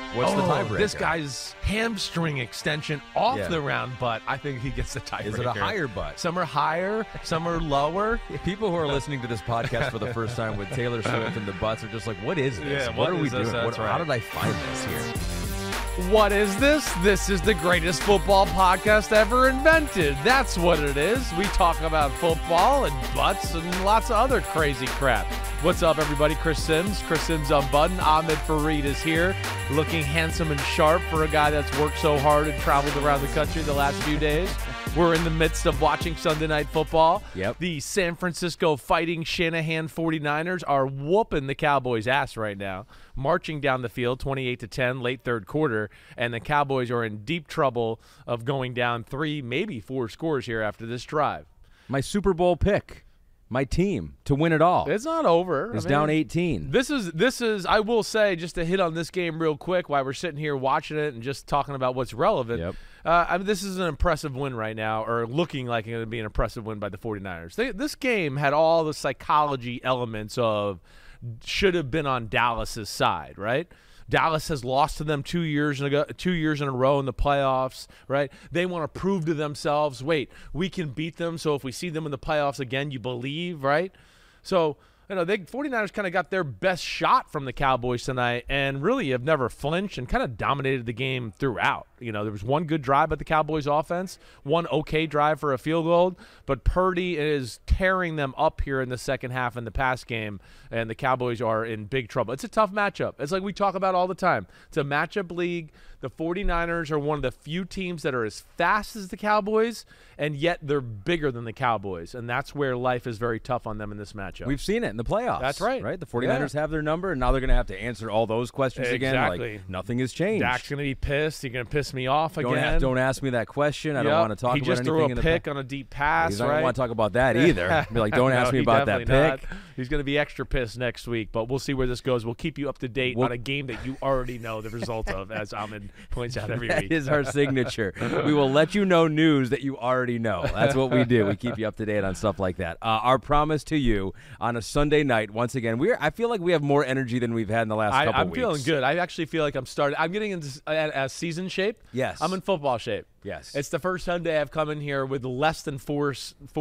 What's the tiebreaker? This guy's hamstring extension off the round butt. I think he gets the tiebreaker. Is it a higher butt? Some are higher, some are lower. People who are listening to this podcast for the first time with Taylor Swift and the butts are just like, what is this? Yeah, what are we is this? doing? That's right. How did I find this here? What is this? This is the greatest football podcast ever invented. That's what it is. We talk about football and butts and lots of other crazy crap. What's up, everybody? Chris Sims Unbuttoned. Ahmed Fareed is here, looking handsome and sharp for a guy that's worked so hard and traveled around the country the last few days. We're in the midst of watching Sunday Night Football. Yep. The San Francisco Fighting Shanahan 49ers are whooping the Cowboys' ass right now, marching down the field 28-10 late third quarter, and the Cowboys are in deep trouble of going down 3, maybe 4 scores here after this drive. My Super Bowl pick, my team to win it all. It's not over. It's down 18. This is. I will say, just to hit on this game real quick while we're sitting here watching it and just talking about what's relevant. Yep. This is an impressive win right now, or looking like it's going to be an impressive win by the 49ers. This game had all the psychology elements of should have been on Dallas's side, right? Dallas has lost to them 2 years in a row in the playoffs, right? They want to prove to themselves, wait, we can beat them, so if we see them in the playoffs again, you believe, right? So, the 49ers kind of got their best shot from the Cowboys tonight and really have never flinched and kind of dominated the game throughout. There was one good drive by the Cowboys offense, one okay drive for a field goal, but Purdy is tearing them up here in the second half in the pass game, and the Cowboys are in big trouble. It's a tough matchup. It's like we talk about all the time. It's a matchup league. The 49ers are one of the few teams that are as fast as the Cowboys, and yet they're bigger than the Cowboys, and that's where life is very tough on them in this matchup. We've seen it in the playoffs. That's right. Right? The 49ers have their number, and now they're going to have to answer all those questions again. Exactly. Like, nothing has changed. Dak's going to be pissed. He's going to piss me off again. Don't ask me that question. I don't want to talk about anything. He just threw a pick on a deep pass, I right? don't want to talk about that either. Be like, don't ask me about that pick. Not. He's going to be extra pissed next week, but we'll see where this goes. We'll keep you up to date on a game that you already know the result of, as Ahmed points out every week. That is our signature. We will let you know news that you already know. That's what we do. We keep you up to date on stuff like that. Our promise to you on a Sunday night, once again, I feel like we have more energy than we've had in the last couple weeks. I'm feeling good. I actually feel like I'm getting into a season shape. Yes. I'm in football shape. Yes. It's the first Sunday I've come in here with less than four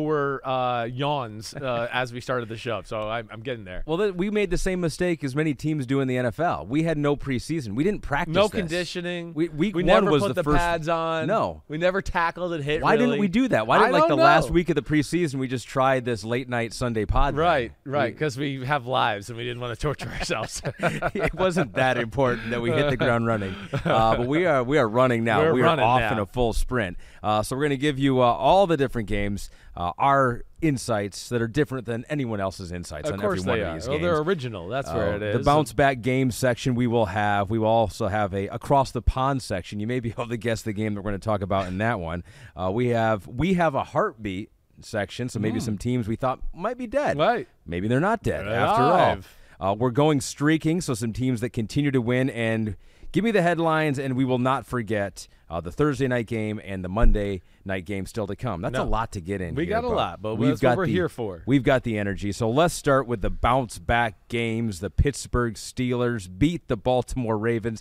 yawns as we started the show, so I'm getting there. Well, we made the same mistake as many teams do in the NFL. We had no preseason. We didn't practice No this. conditioning. Week we one never was put the first pads on. No. We never tackled and hit. Why really. didn't we do that? Why didn't I don't know. last week of the preseason we just tried this late night Sunday pod? Right, because we have lives and we didn't want to torture ourselves. It wasn't that important that we hit the ground running. But we are running now. We are off in a full sprint. So we're going to give you all the different games, our insights that are different than anyone else's insights on every one of these games. Well, they're original. That's where it is. The bounce back game section we will have. We will also have a across the pond section. You may be able to guess the game that we're going to talk about in that one. We have a heartbeat section, so maybe some teams we thought might be dead. Right. Maybe they're not dead after all. We're going streaking, so some teams that continue to win, and give me the headlines, and we will not forget the Thursday night game and the Monday night game still to come. That's a lot to get in. We got a lot, but that's what we're here for. We've got the energy. So let's start with the bounce back games. The Pittsburgh Steelers beat the Baltimore Ravens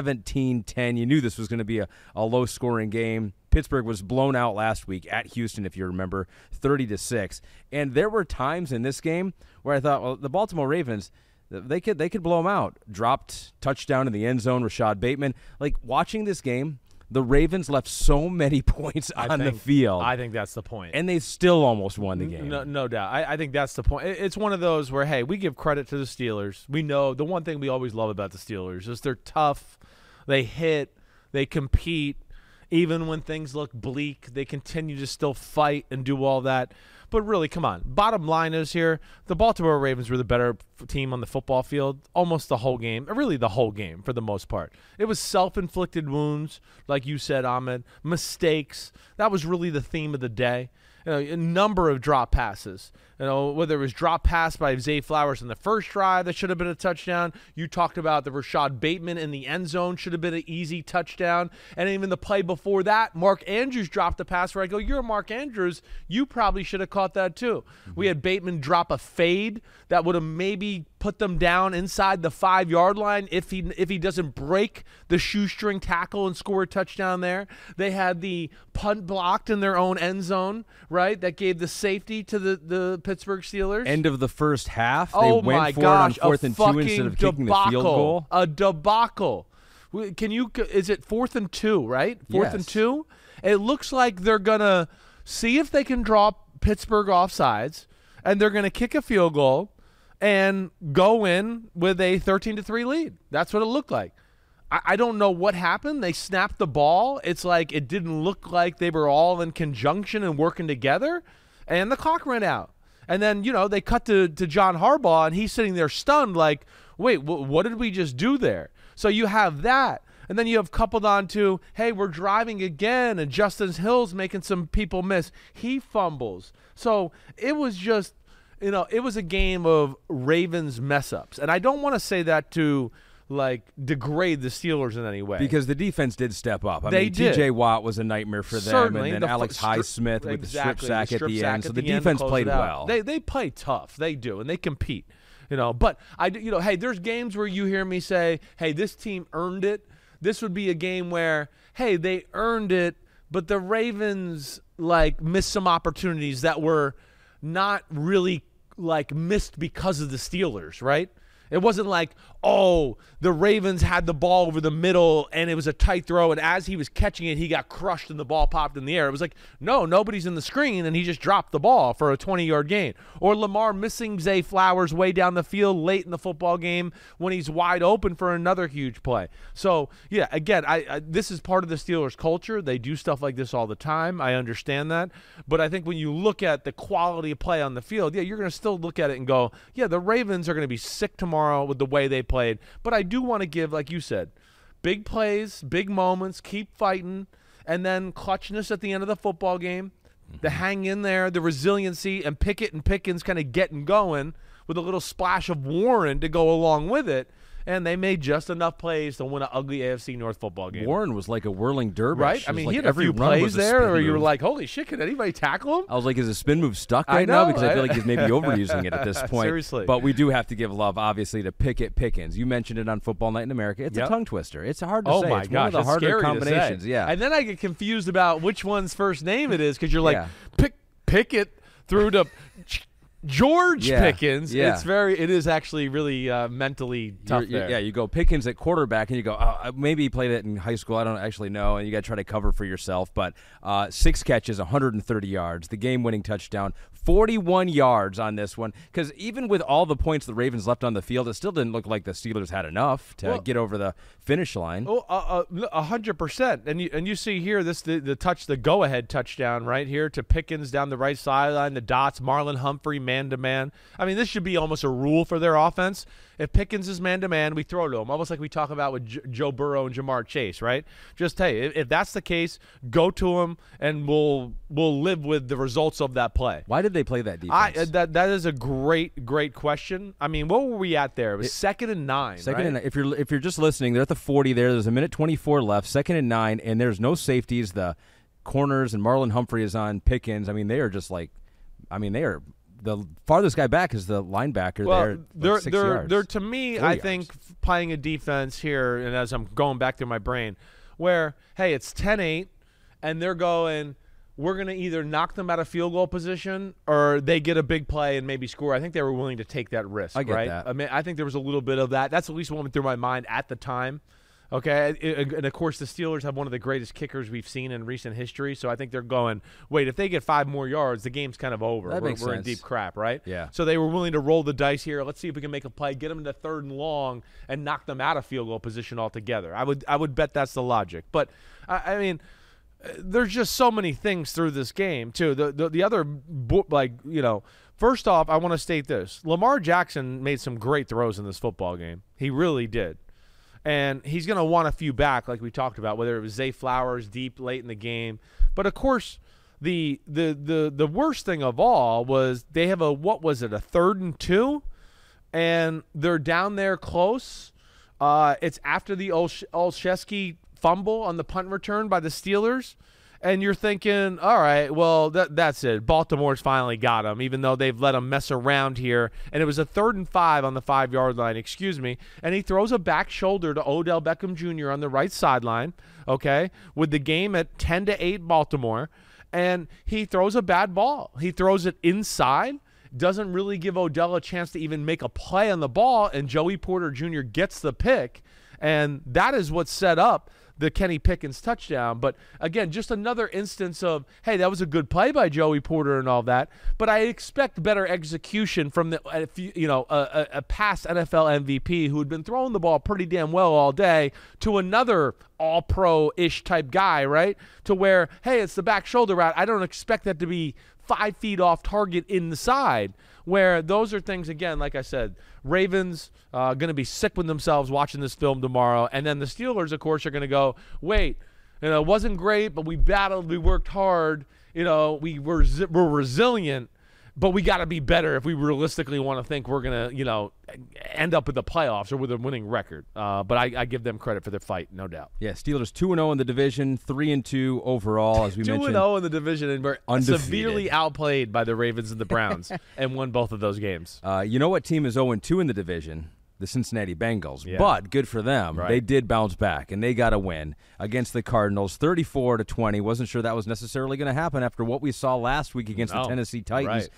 17-10. You knew this was going to be a low-scoring game. Pittsburgh was blown out last week at Houston, if you remember, 30-6. And there were times in this game where I thought, well, the Baltimore Ravens, they could blow them out. Dropped touchdown in the end zone, Rashad Bateman. Like, watching this game, the Ravens left so many points on the field. I think that's the point. And they still almost won the game. No doubt. I think that's the point. It's one of those where, hey, we give credit to the Steelers. We know the one thing we always love about the Steelers is they're tough. They hit. They compete. Even when things look bleak, they continue to still fight and do all that. But really, come on. Bottom line is here, the Baltimore Ravens were the better team on the football field almost the whole game, really the whole game for the most part. It was self-inflicted wounds, like you said, Ahmed, mistakes. That was really the theme of the day. A number of drop passes. Whether it was drop pass by Zay Flowers in the first drive that should have been a touchdown. You talked about the Rashad Bateman in the end zone should have been an easy touchdown. And even the play before that, Mark Andrews dropped a pass where I go, you're Mark Andrews. You probably should have caught that too. We had Bateman drop a fade that would have maybe put them down inside the 5-yard line if he doesn't break the shoestring tackle and score a touchdown there. They had the punt blocked in their own end zone, right? That gave the safety to the Pittsburgh Steelers. End of the first half, they Oh went my for it on gosh, 4th and 2 instead of kicking the field goal. A debacle. Is it 4th and 2, right? 4th and Yes. 2? It looks like they're going to see if they can draw Pittsburgh offsides, and they're going to kick a field goal and go in with a 13-3 lead. That's what it looked like. I don't know what happened. They snapped the ball. It's like it didn't look like they were all in conjunction and working together, and the clock ran out. And then, they cut to John Harbaugh, and he's sitting there stunned like, wait, what did we just do there? So you have that. And then you have coupled on to, hey, we're driving again, and Justin Hill's making some people miss. He fumbles. So it was just, it was a game of Ravens mess-ups. And I don't want to say that to, degrade the Steelers in any way. Because the defense did step up. I They mean, did. T.J. Watt was a nightmare for them, Certainly. and then Alex Highsmith with the strip sack at the end. So the to defense close played it out. well. They play tough. They do, and they compete. But hey, there's games where you hear me say, hey, this team earned it. This would be a game where, hey, they earned it, but the Ravens missed some opportunities that were not really missed because of the Steelers, right? It wasn't like, oh, the Ravens had the ball over the middle and it was a tight throw, and as he was catching it, he got crushed and the ball popped in the air. It was like, no, nobody's in the screen, and he just dropped the ball for a 20-yard gain. Or Lamar missing Zay Flowers way down the field late in the football game when he's wide open for another huge play. So, yeah, again, this is part of the Steelers' culture. They do stuff like this all the time. I understand that. But I think when you look at the quality of play on the field, yeah, you're going to still look at it and go, yeah, the Ravens are going to be sick tomorrow with the way they played. But I do want to give, like you said, big plays, big moments, keep fighting, and then clutchness at the end of the football game, the hang in there, the resiliency, and Pickett and Pickens kind of getting going with a little splash of Warren to go along with it. And they made just enough plays to win an ugly AFC North football game. Warren was like a whirling dervish. Right? It I was mean, like he had a every few run plays was a there spin where you were move. like, holy shit, can anybody tackle him? I was like, is his spin move stuck I right now? know, Because I feel like he's maybe overusing it at this point. Seriously. But we do have to give love, obviously, to Pickett Pickens. You mentioned it on Football Night in America. It's Yep. a tongue twister. It's hard to Oh say. my It's gosh, one of the it's harder scary combinations. to say. Yeah. And then I get confused about which one's first name it is because you're like, Yeah. Pickett through to George Yeah. Pickens. Yeah. It is actually really mentally tough there. Yeah, you go Pickens at quarterback, and you go, oh, maybe he played it in high school. I don't actually know, and you got to try to cover for yourself. But 6 catches, 130 yards, the game-winning touchdown, 41 yards on this one. Because even with all the points the Ravens left on the field, it still didn't look like the Steelers had enough to get over the finish line. 100%. And you see here the go-ahead touchdown right here to Pickens down the right sideline, the dots, Marlon Humphrey man-to-man. I mean, this should be almost a rule for their offense. If Pickens is man-to-man, we throw to him, almost like we talk about with Joe Burrow and Jamar Chase, right? Just, hey, if that's the case, go to him, and we'll live with the results of that play. Why did they play that defense? That is a great question. I mean, what were we at there? It was 2nd and 9, Second right? and 9. If you're just listening, they're at the 40 there. There's a minute 24 left. 2nd and 9, and there's no safeties. The corners and Marlon Humphrey is on Pickens. I mean, they are just like, they are. The farthest guy back is the linebacker there. Like 6 yards. They're to me, I think, playing a defense here, and as I'm going back through my brain, where, hey, it's 10-8, and they're going, we're going to either knock them out of field goal position or they get a big play and maybe score. I think they were willing to take that risk. I get right? that. I mean, I think there was a little bit of that. That's at least what went through my mind at the time. Okay, and of course the Steelers have one of the greatest kickers we've seen in recent history, so I think they're going, wait, if they get 5 more yards, the game's kind of over. That makes we're in sense. deep crap, right? Yeah. So they were willing to roll the dice here. Let's see if we can make a play, get them to 3rd and long, and knock them out of field goal position altogether. I would bet that's the logic. But, I mean, there's just so many things through this game, too. The other, first off, I want to state this. Lamar Jackson made some great throws in this football game. He really did. And he's going to want a few back, like we talked about, whether it was Zay Flowers deep late in the game. But, of course, the worst thing of all was they have a 3rd and 2, and they're down there close. It's after the Olszewski fumble on the punt return by the Steelers. And you're thinking, all right, well, that's it. Baltimore's finally got him, even though they've let him mess around here. And it was a 3rd and 5 on the 5-yard line, and he throws a back shoulder to Odell Beckham Jr. on the right sideline, okay, with the game at 10-8 Baltimore. And he throws a bad ball. He throws it inside, doesn't really give Odell a chance to even make a play on the ball, and Joey Porter Jr. gets the pick. And that is what set up the Kenny Pickens touchdown. But again, just another instance of, hey, that was a good play by Joey Porter and all that, but I expect better execution from a past NFL MVP who had been throwing the ball pretty damn well all day to another all-pro-ish type guy, right? To where, hey, it's the back shoulder route. I don't expect that to be 5 feet off target in the side, where those are things, again, like I said, Ravens going to be sick with themselves watching this film tomorrow. And then the Steelers, of course, are going to go, wait, it wasn't great, but we battled, we worked hard, we're resilient, but we got to be better if we realistically want to think we're going to, end up with the playoffs or with a winning record. But I give them credit for their fight, no doubt. Yeah, Steelers 2-0 in the division, 3-2 overall, as we mentioned. 2-0 in the division, and we're undefeated. Severely outplayed by the Ravens and the Browns and won both of those games. You know what team is 0-2 in the division? The Cincinnati Bengals. Yeah. But good for them. Right. They did bounce back, and they got a win against the Cardinals, 34-20. Wasn't sure that was necessarily going to happen after what we saw last week against the Tennessee Titans,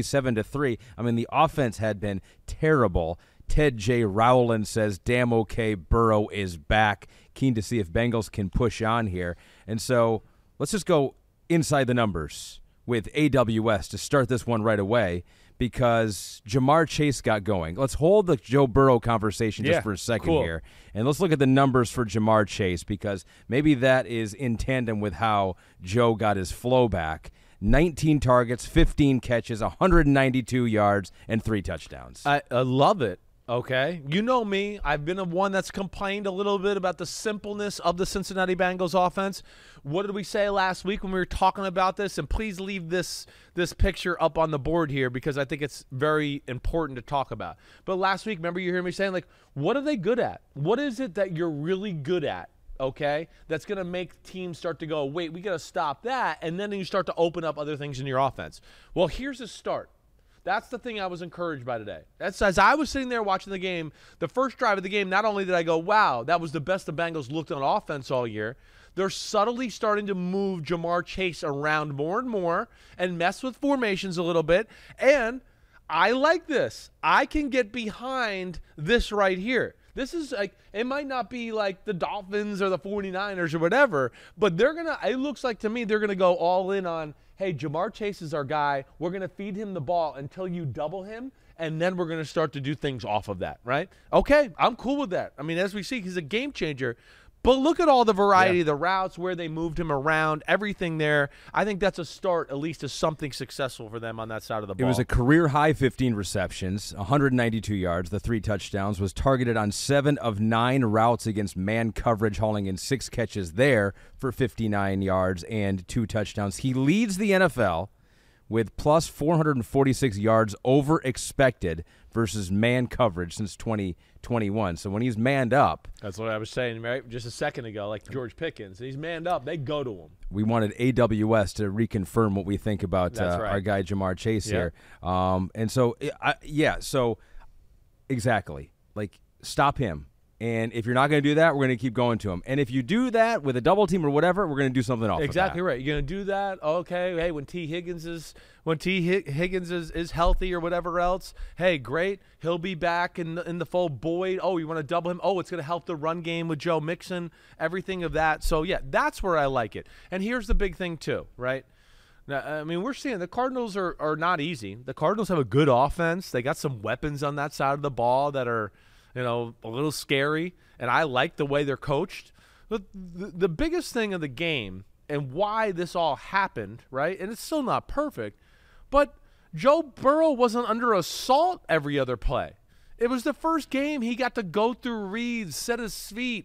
27-3. I mean, the offense had been terrible. Ted J. Rowland says, damn okay, Burrow is back. Keen to see if Bengals can push on here. And so let's just go inside the numbers with AWS to start this one right away, because Jamar Chase got going. Let's hold the Joe Burrow conversation just for a second here, and let's look at the numbers for Jamar Chase, because maybe that is in tandem with how Joe got his flow back. 19 targets, 15 catches, 192 yards, and 3 touchdowns. I love it. Okay. You know me. I've been one that's complained a little bit about the simpleness of the Cincinnati Bengals offense. What did we say last week when we were talking about this? And please leave this picture up on the board here, because I think it's very important to talk about. But last week, remember you hear me saying, what are they good at? What is it that you're really good at? Okay, that's going to make teams start to go, wait, we got to stop that. And then you start to open up other things in your offense. Well, here's a start. That's the thing I was encouraged by today. That's, as I was sitting there watching the game, the first drive of the game, not only did I go, wow, that was the best the Bengals looked on offense all year, they're subtly starting to move Jamar Chase around more and more and mess with formations a little bit. And I like this. I can get behind this right here. This is it might not be like the Dolphins or the 49ers or whatever, but it looks like to me they're going to go all in on, hey, Jamar Chase is our guy. We're going to feed him the ball until you double him, and then we're going to start to do things off of that, right? Okay, I'm cool with that. I mean, as we see, he's a game changer. But look at all the variety, the routes, where they moved him around, everything there. I think that's a start, at least, to something successful for them on that side of the ball. It was a career-high 15 receptions, 192 yards, the 3 touchdowns, was targeted on 7 of 9 routes against man coverage, hauling in 6 catches there for 59 yards and 2 touchdowns. He leads the NFL with plus 446 yards over expected versus man coverage since 2021. So when he's manned up. That's what I was saying right just a second ago, like George Pickens. He's manned up. They go to him. We wanted AWS to reconfirm what we think about our guy Jamar Chase here. And so, so exactly. Stop him. And if you're not going to do that, we're going to keep going to him. And if you do that with a double team or whatever, we're going to do something off Exactly of that. Right. You're going to do that. Okay. Hey, when T. Higgins is healthy or whatever else, hey, great. He'll be back in the full. Boyd. Oh, you want to double him? Oh, it's going to help the run game with Joe Mixon, everything of that. So, yeah, that's where I like it. And here's the big thing, too, right? Now, I mean, we're seeing the Cardinals are not easy. The Cardinals have a good offense. They got some weapons on that side of the ball that are – a little scary, and I like the way they're coached. But the biggest thing of the game and why this all happened, right, and it's still not perfect, but Joe Burrow wasn't under assault every other play. It was the first game he got to go through reads, set his feet.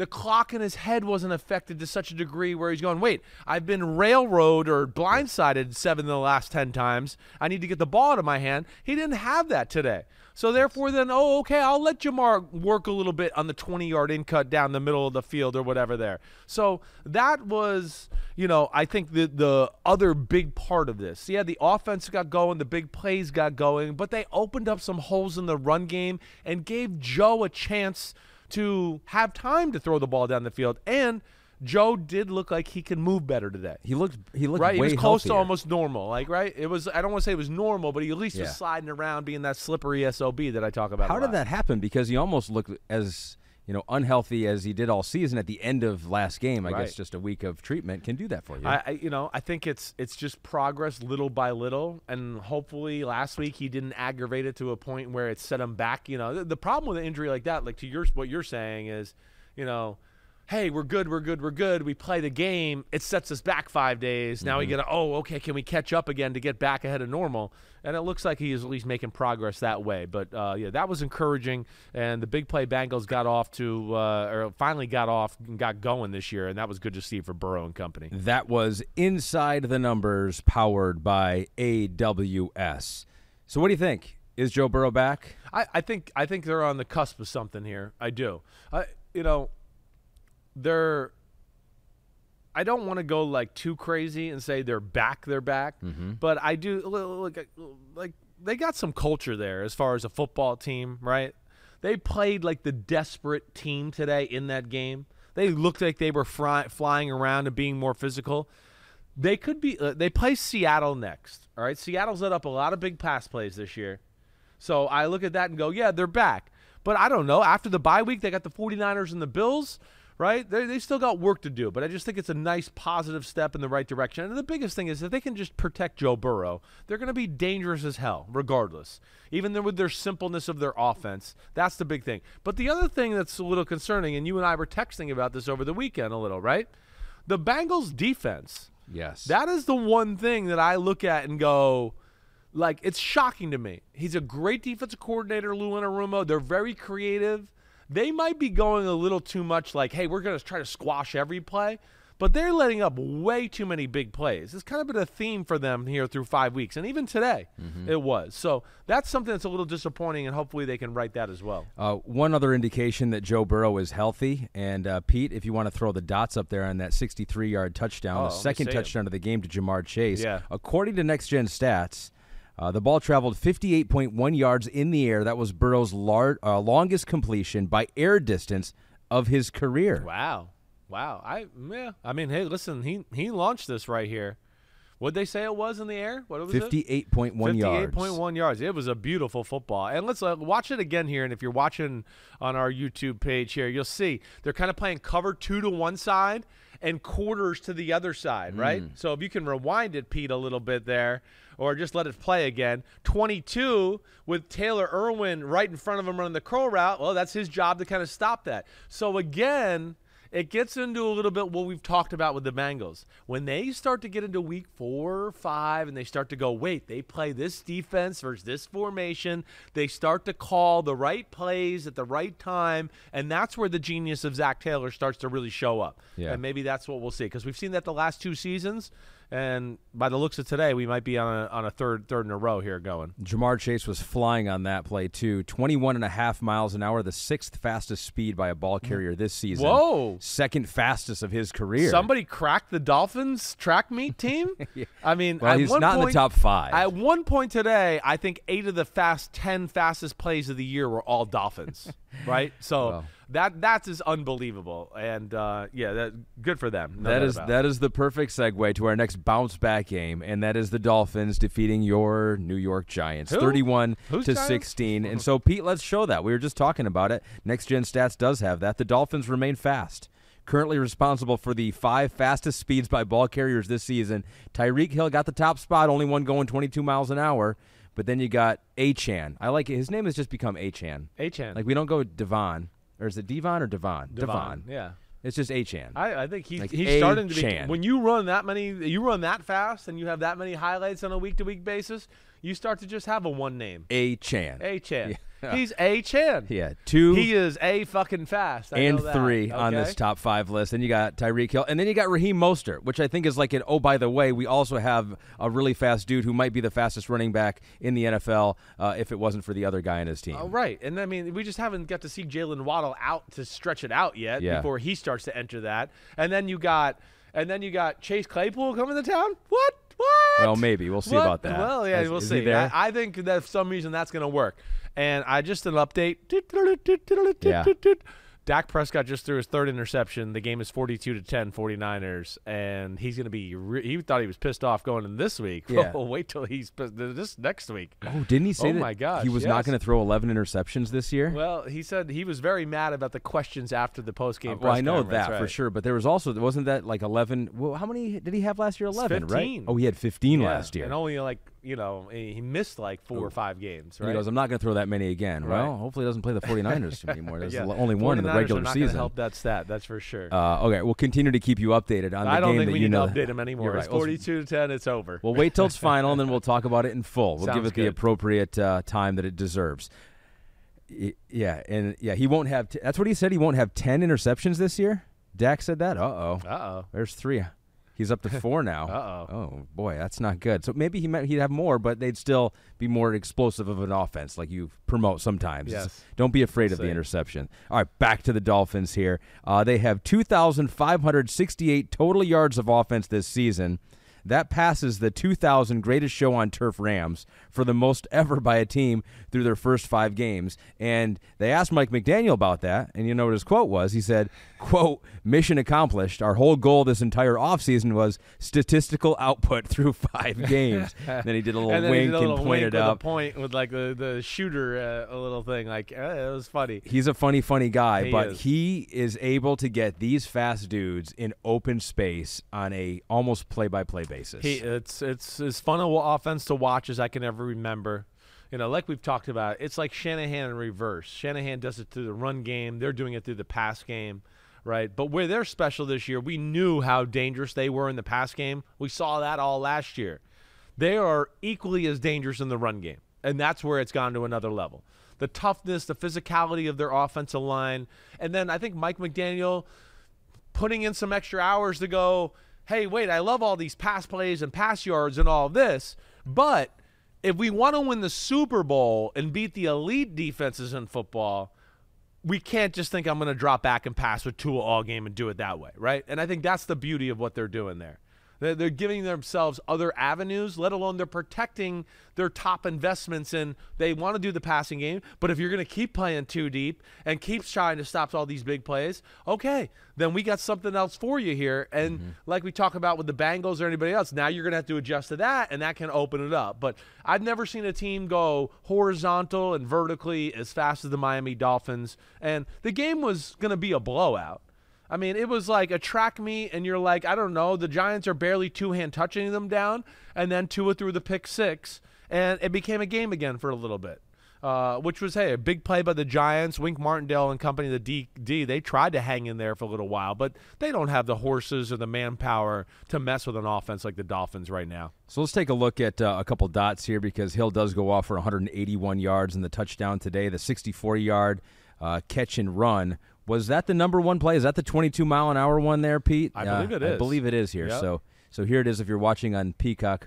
The clock in his head wasn't affected to such a degree where he's going, wait, I've been railroaded or blindsided 7 of the last 10 times. I need to get the ball out of my hand. He didn't have that today. So therefore then, okay, I'll let Jamar work a little bit on the 20-yard in cut down the middle of the field or whatever there. So that was, I think the other big part of this. Yeah, the offense got going, the big plays got going, but they opened up some holes in the run game and gave Joe a chance to have time to throw the ball down the field. And Joe did look like he could move better today. He looked right. Way he was close healthier. to almost normal. Right. It was. I don't want to say it was normal, but he at least was sliding around, being that slippery SOB that I talk about. How did that happen? Because he almost looked as unhealthy as he did all season at the end of last game. I guess just a week of treatment can do that for you. I think it's just progress little by little, and hopefully last week he didn't aggravate it to a point where it set him back. The problem with an injury like that, like to what you're saying is, hey, we're good. We play the game. It sets us back 5 days. Now we get okay, can we catch up again to get back ahead of normal? And it looks like he is at least making progress that way. But, that was encouraging. And the big play Bengals got off or finally got off and got going this year, and that was good to see for Burrow and company. That was Inside the Numbers, powered by AWS. So what do you think? Is Joe Burrow back? I think they're on the cusp of something here. I do. I don't want to go like too crazy and say they're back, but I do look like they got some culture there as far as a football team, right? They played like the desperate team today in that game. They looked like they were flying around and being more physical. They could be. They play Seattle next. All right, Seattle's let up a lot of big pass plays this year, so I look at that and go, yeah, they're back. But I don't know. After the bye week, they got the 49ers and the Bills. Right? They still got work to do, but I just think it's a nice positive step in the right direction. And the biggest thing is if they can just protect Joe Burrow, they're going to be dangerous as hell, regardless. Even with their simpleness of their offense, that's the big thing. But the other thing that's a little concerning, and you and I were texting about this over the weekend a little, right? The Bengals defense. Yes. That is the one thing that I look at and go, like, it's shocking to me. He's a great defensive coordinator, Lou Anarumo. They're very creative. They might be going a little too much like, hey, we're going to try to squash every play, but they're letting up way too many big plays. It's kind of been a theme for them here through 5 weeks, and even today it was. So that's something that's a little disappointing, and hopefully they can right that as well. One other indication that Joe Burrow is healthy, and Pete, if you want to throw the dots up there on that 63-yard touchdown, the second touchdown of the game to Jamar Chase, according to Next Gen Stats, the ball traveled 58.1 yards in the air. That was Burrow's longest completion by air distance of his career. Wow. I mean, hey, listen, he launched this right here. What'd they say it was in the air? What was 58.1 yards. 58.1 yards. It was a beautiful football. And let's watch it again here. And if you're watching on our YouTube page here, you'll see they're kind of playing cover 2 to one side and quarters to the other side, right? So if you can rewind it, Pete, a little bit there, or just let it play again. 22 with Taylor Irwin right in front of him running the curl route. Well, that's his job to kind of stop that. So again, it gets into a little bit what we've talked about with the Bengals. When they start to get into week 4 or 5 and they start to go, wait, they play this defense versus this formation, they start to call the right plays at the right time, and that's where the genius of Zach Taylor starts to really show up. Yeah. And maybe that's what we'll see, because we've seen that the last 2 seasons, and by the looks of today, we might be on a third in a row here going. Jamar Chase was flying on that play, too. 21.5 miles an hour, the 6th fastest speed by a ball carrier this season. Whoa. Second fastest of his career. Somebody cracked the Dolphins track meet team? Yeah. I mean, well, he's not in the top 5. At one point today, I think 8 of the 10 fastest plays of the year were all Dolphins, right? So that is unbelievable. And, good for them. That is the perfect segue to our next bounce back game, and that is the Dolphins defeating your New York Giants, 31-16. And so, Pete, let's show that. We were just talking about it. Next Gen Stats does have that. The Dolphins remain fast. Currently responsible for the 5 fastest speeds by ball carriers this season. Tyreek Hill got the top spot, only one going 22 miles an hour. But then you got Achane. I like it. His name has just become Achane. Achane. Like, we don't go Devon. Or is it Devon or Devon? Devon. Yeah. It's just Achane. I think he's like starting to be. When you run that fast, and you have that many highlights on a week-to-week basis, you start to just have a one name. Achane. Achane. Yeah. He's Achane. Yeah, 2 He is a fucking fast. I and know that. 3 on Okay? this top 5 list. Then you got Tyreek Hill, and then you got Raheem Mostert, which I think is like oh, by the way, we also have a really fast dude who might be the fastest running back in the NFL if it wasn't for the other guy in his team. Oh, right. And I mean, we just haven't got to see Jalen Waddle out to stretch it out yet before he starts to enter that. And then you got Chase Claypool coming to town. What? Well, maybe we'll see about that. Well, yeah, we'll is see. He there? I think that for some reason that's going to work. And I just an update. Yeah. Dak Prescott just threw his 3rd interception. The game is 42-10 49ers, and he's going to be he thought he was pissed off going in this week. Yeah. Well, wait till he's pissed this next week. Oh, didn't he say Oh that my gosh, he was not yes. going to throw 11 interceptions this year? Well, he said he was very mad about the questions after the post-game press Well, I know conference, that right. for sure, but there was also wasn't that like 11? Well, how many did he have last year? 11, 15. right? Oh, he had 15 Yeah, last year. and only he missed like 4 or 5 games, And right? he goes, I'm not going to throw that many again. Right. Well, hopefully he doesn't play the 49ers anymore. There's Yeah. only one in the 49ers regular are not gonna season. help that stat, that's for sure. Okay, we'll continue to keep you updated on the I don't game think that we you need know. to update him anymore. You're It's right. 42-10. It's over. We'll wait till it's final, and then we'll talk about it in full. We'll give Sounds it the good. appropriate time that it deserves. Yeah, he won't have. That's what he said. He won't have 10 interceptions this year. Dak said that. Uh-oh. There's 3. He's up to 4 now. Uh-oh. Oh boy, that's not good. So maybe he'd have more, but they'd still be more explosive of an offense, like you promote sometimes. Yes. Don't be afraid We'll of the see. interception. All right, back to the Dolphins here. They have 2,568 total yards of offense this season. That passes the 2,000 greatest show on turf Rams for the most ever by a team through their first 5 games. And they asked Mike McDaniel about that, and you know what his quote was? He said, quote, mission accomplished. Our whole goal this entire offseason was statistical output through 5 games. Then he did a little And then wink he did a little and wink pointed with up. a point with like the shooter, a little thing. Like, it was funny. He's a funny guy, He but is. he is able to get these fast dudes in open space on a almost play-by-play basis. It's as fun an offense to watch as I can ever remember. Like we've talked about, it's like Shanahan in reverse. Shanahan does it through the run game. They're doing it through the pass game, right? But where they're special this year, we knew how dangerous they were in the pass game. We saw that all last year. They are equally as dangerous in the run game, and that's where it's gone to another level. The toughness, the physicality of their offensive line, and then I think Mike McDaniel putting in some extra hours to go, hey, wait, I love all these pass plays and pass yards and all this, but if we want to win the Super Bowl and beat the elite defenses in football, we can't just think I'm going to drop back and pass with Tua all game and do it that way, right? And I think that's the beauty of what they're doing there. They're giving themselves other avenues, let alone they're protecting their top investments in they want to do the passing game. But if you're going to keep playing too deep and keep trying to stop all these big plays, okay, then we got something else for you here. And like we talk about with the Bengals or anybody else, now you're going to have to adjust to that, and that can open it up. But I've never seen a team go horizontal and vertically as fast as the Miami Dolphins. And the game was going to be a blowout. I mean, it was like a track meet, and you're like, I don't know, the Giants are barely two-hand touching them down, and then Tua threw the pick 6, and it became a game again for a little bit, which was, hey, a big play by the Giants. Wink Martindale and company, the D, they tried to hang in there for a little while, but they don't have the horses or the manpower to mess with an offense like the Dolphins right now. So let's take a look at a couple dots here because Hill does go off for 181 yards in the touchdown today, the 64-yard catch and run. Was that the number 1 play? Is that the 22-mile-an-hour one there, Pete? I believe it is. I believe it is here. Yep. So here it is if you're watching on Peacock.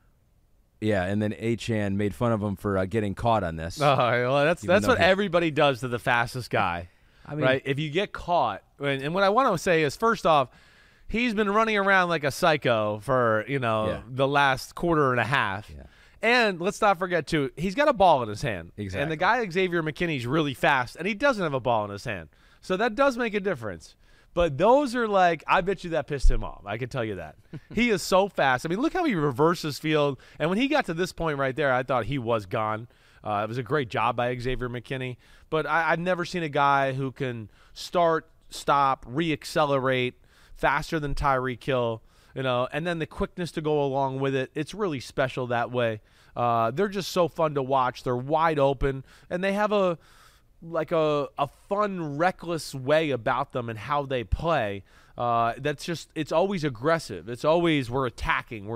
Yeah, and then Achane made fun of him for getting caught on this. Oh, well, that's though what he- everybody does to the fastest guy. I mean, right? If you get caught, and what I want to say is, first off, he's been running around like a psycho for the last quarter and a half. Yeah. And let's not forget, too, he's got a ball in his hand. Exactly. And the guy, Xavier McKinney's really fast, and he doesn't have a ball in his hand. So that does make a difference. But those are like, I bet you that pissed him off. I can tell you that. He is so fast. I mean, look how he reverses field. And when he got to this point right there, I thought he was gone. It was a great job by Xavier McKinney. But I've never seen a guy who can start, stop, re-accelerate faster than Tyreek Hill, and then the quickness to go along with it. It's really special that way. They're just so fun to watch. They're wide open, and they have a like a fun, reckless way about them and how they play. That's just, it's always aggressive. It's always we're attacking.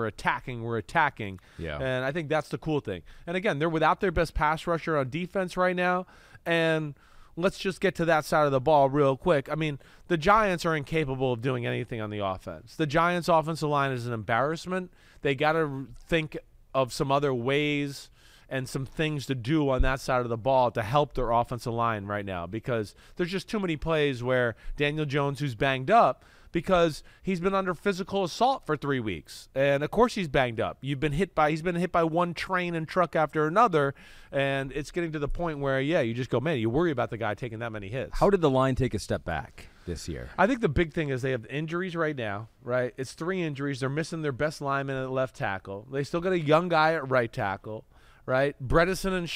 Yeah. And I think that's the cool thing. And again, they're without their best pass rusher on defense right now. And let's just get to that side of the ball real quick. I mean, the Giants are incapable of doing anything on the offense. The Giants' offensive line is an embarrassment. They got to think of some other ways and some things to do on that side of the ball to help their offensive line right now, because there's just too many plays where Daniel Jones, who's banged up because he's been under physical assault for 3 weeks, and of course he's banged up. He's been hit by one train and truck after another, and it's getting to the point where, yeah, you just go, man, you worry about the guy taking that many hits. How did the line take a step back this year? I think the big thing is they have injuries right now, right? It's 3 injuries. They're missing their best lineman at left tackle. They still got a young guy at right tackle. Right, Bredesen and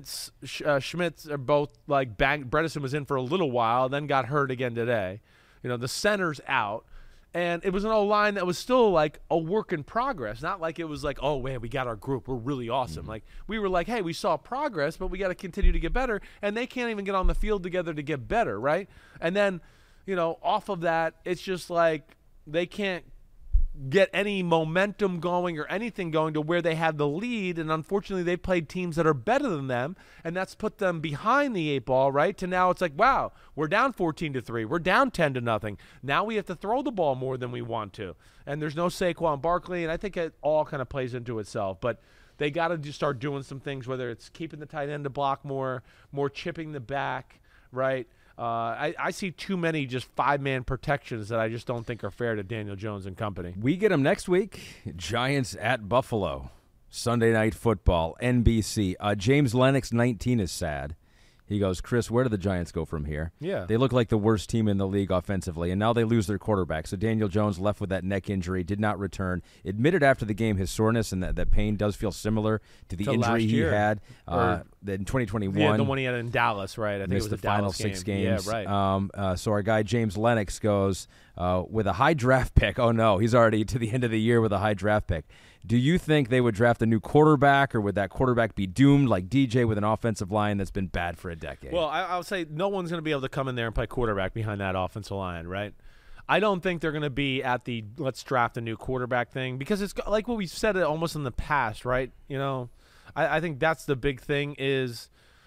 Schmitz are both like bang. Bredesen was in for a little while, then got hurt again today. You know, the center's out, and it was an O-line that was still like a work in progress. Not like it was like, oh man, we got our group, we're really awesome. Like we were like, hey, we saw progress, but we got to continue to get better. And they can't even get on the field together to get better, right? And then, you know, off of that, it's just like they can't get any momentum going or anything going to where they had the lead, and unfortunately they played teams that are better than them, and that's put them behind the 8 ball, right? To now it's like, wow, we're down 14-3, we're down 10-0. Now we have to throw the ball more than we want to, and there's no Saquon Barkley, and I think it all kind of plays into itself. But they got to just start doing some things, whether it's keeping the tight end to block more chipping the back, right? I see too many just 5-man protections that I just don't think are fair to Daniel Jones and company. We get them next week. Giants at Buffalo. Sunday Night Football, NBC. James Lennox, 19, is sad. He goes, Chris, where do the Giants go from here? Yeah. They look like the worst team in the league offensively, and now they lose their quarterback. So Daniel Jones, left with that neck injury, did not return. Admitted after the game his soreness and that pain does feel similar to the injury he had in 2021. Yeah, the one he had in Dallas, right? I think it was the the final 6 games. Yeah, right. So our guy James Lennox goes with a high draft pick. Oh, no, he's already to the end of the year with a high draft pick. Do you think they would draft a new quarterback, or would that quarterback be doomed like DJ with an offensive line that's been bad for a decade? Well, I would say no one's going to be able to come in there and play quarterback behind that offensive line, right? I don't think they're going to be at the let's draft a new quarterback thing, because it's like what we've said almost in the past, right? You know, I think that's the big thing is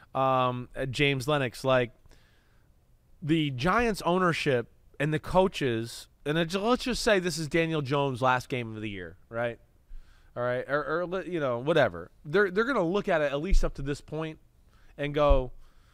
James Lennox. Like the Giants ownership and the coaches, and let's just say this is Daniel Jones' last game of the year, right? All right, or you know, whatever. They're going to look at it at least up to this point and go,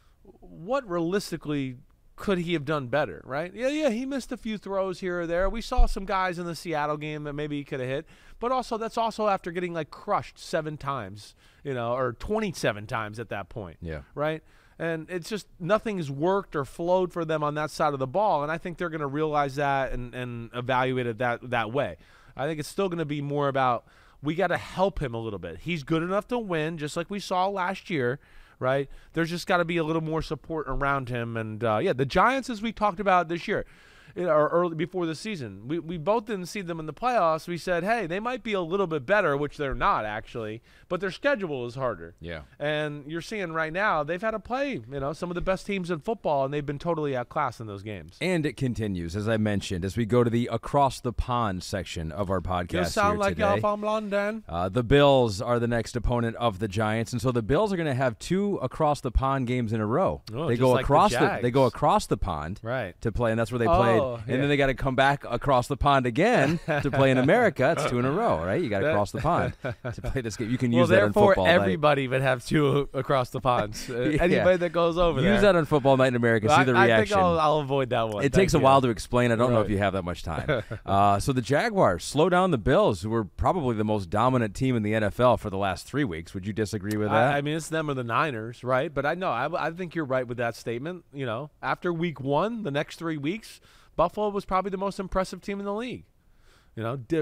what realistically could he have done better, right? Yeah, he missed a few throws here or there. We saw some guys in the Seattle game that maybe he could have hit, but also that's also after getting like crushed 7 times, you know, or 27 times at that point. Yeah. Right? And it's just nothing's worked or flowed for them on that side of the ball, and I think they're going to realize that and evaluate it that way. I think it's still going to be more about we got to help him a little bit. He's good enough to win, just like we saw last year, right? There's just got to be a little more support around him. And, the Giants, as we talked about this year, or early before the season, we both didn't see them in the playoffs. We said, hey, they might be a little bit better, which they're not actually, but their schedule is harder. Yeah. And you're seeing right now they've had to play, you know, some of the best teams in football, and they've been totally outclassed in those games. And it continues, as I mentioned, as we go to the Across the Pond section of our podcast You sound here like today. you're from London. The Bills are the next opponent of the Giants, and so the Bills are going to have 2 Across the Pond games in a row. Oh, they just go like across the Jags. they go across the pond Right. to play, and that's where they played. Oh, And then they got to come back across the pond again to play in America. It's 2 in a row, right? You got to cross the pond to play this game. You can use that on therefore, football night. everybody would have 2 across the ponds. Anybody that goes over there. Use that on football night in America. See the reaction. I think I'll avoid that one. It takes a while to explain. I don't know if you have that much time. So the Jaguars slow down the Bills, who were probably the most dominant team in the NFL for the last 3 weeks. Would you disagree with that? I mean, it's them or the Niners, right? But I think you're right with that statement. You know, after week 1, the next 3 weeks, Buffalo was probably the most impressive team in the league. You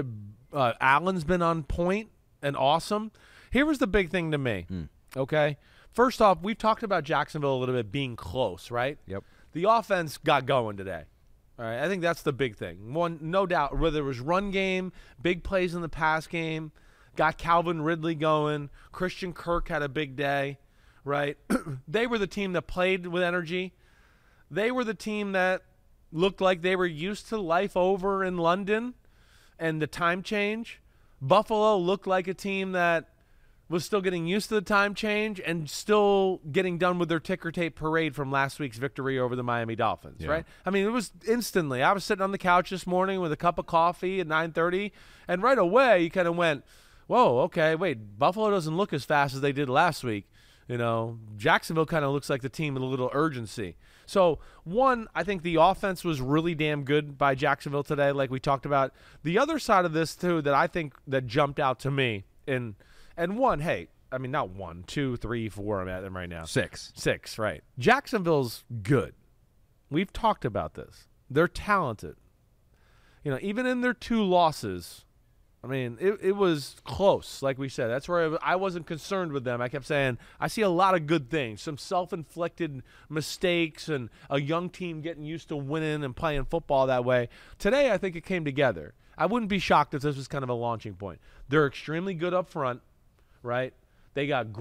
know, Allen's been on point and awesome. Here was the big thing to me, okay? First off, we've talked about Jacksonville a little bit being close, right? Yep. The offense got going today. All right, I think that's the big thing. One, no doubt, whether it was run game, big plays in the pass game, got Calvin Ridley going, Christian Kirk had a big day, right? They were the team that played with energy. They were the team that looked like they were used to life over in London and the time change. Buffalo looked like a team that was still getting used to the time change and still getting done with their ticker tape parade from last week's victory over the Miami Dolphins, right? I mean, it was instantly. I was sitting on the couch this morning with a cup of coffee at 9:30, and right away you kind of went, whoa, okay, wait, Buffalo doesn't look as fast as they did last week. You know, Jacksonville kind of looks like the team with a little urgency. So, one, I think the offense was really damn good by Jacksonville today, like we talked about. The other side of this, too, that I think that jumped out to me, and one, hey, I mean, not 1, 2, 3, 4, I'm at them right now. 6. 6, right. Jacksonville's good. We've talked about this. They're talented. You know, even in their 2 losses, I mean, it was close, like we said. That's where I wasn't concerned with them. I kept saying, I see a lot of good things, some self-inflicted mistakes and a young team getting used to winning and playing football that way. Today, I think it came together. I wouldn't be shocked if this was kind of a launching point. They're extremely good up front, right? They got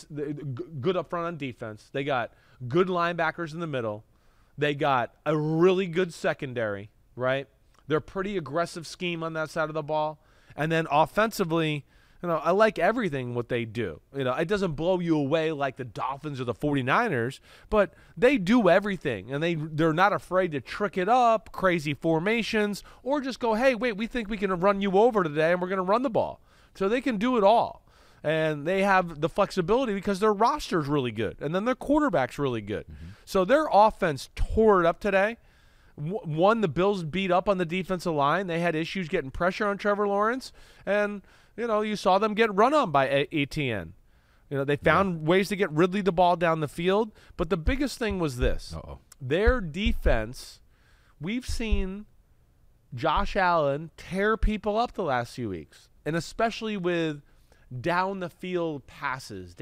good up front on defense. They got good linebackers in the middle. They got a really good secondary, right? They're pretty aggressive scheme on that side of the ball. And then offensively, you know, I like everything what they do. You know, it doesn't blow you away like the Dolphins or the 49ers, but they do everything. And they're not afraid to trick it up, crazy formations, or just go, hey, wait, we think we can run you over today and we're going to run the ball. So they can do it all. And they have the flexibility because their roster's really good. And then their quarterback's really good. Mm-hmm. So their offense tore it up today. One, the Bills beat up on the defensive line. They had issues getting pressure on Trevor Lawrence. And, you know, you saw them get run on by Etienne. You know, they found ways to get Ridley the ball down the field. But the biggest thing was this. Their defense, we've seen Josh Allen tear people up the last few weeks. And especially with down the field passes.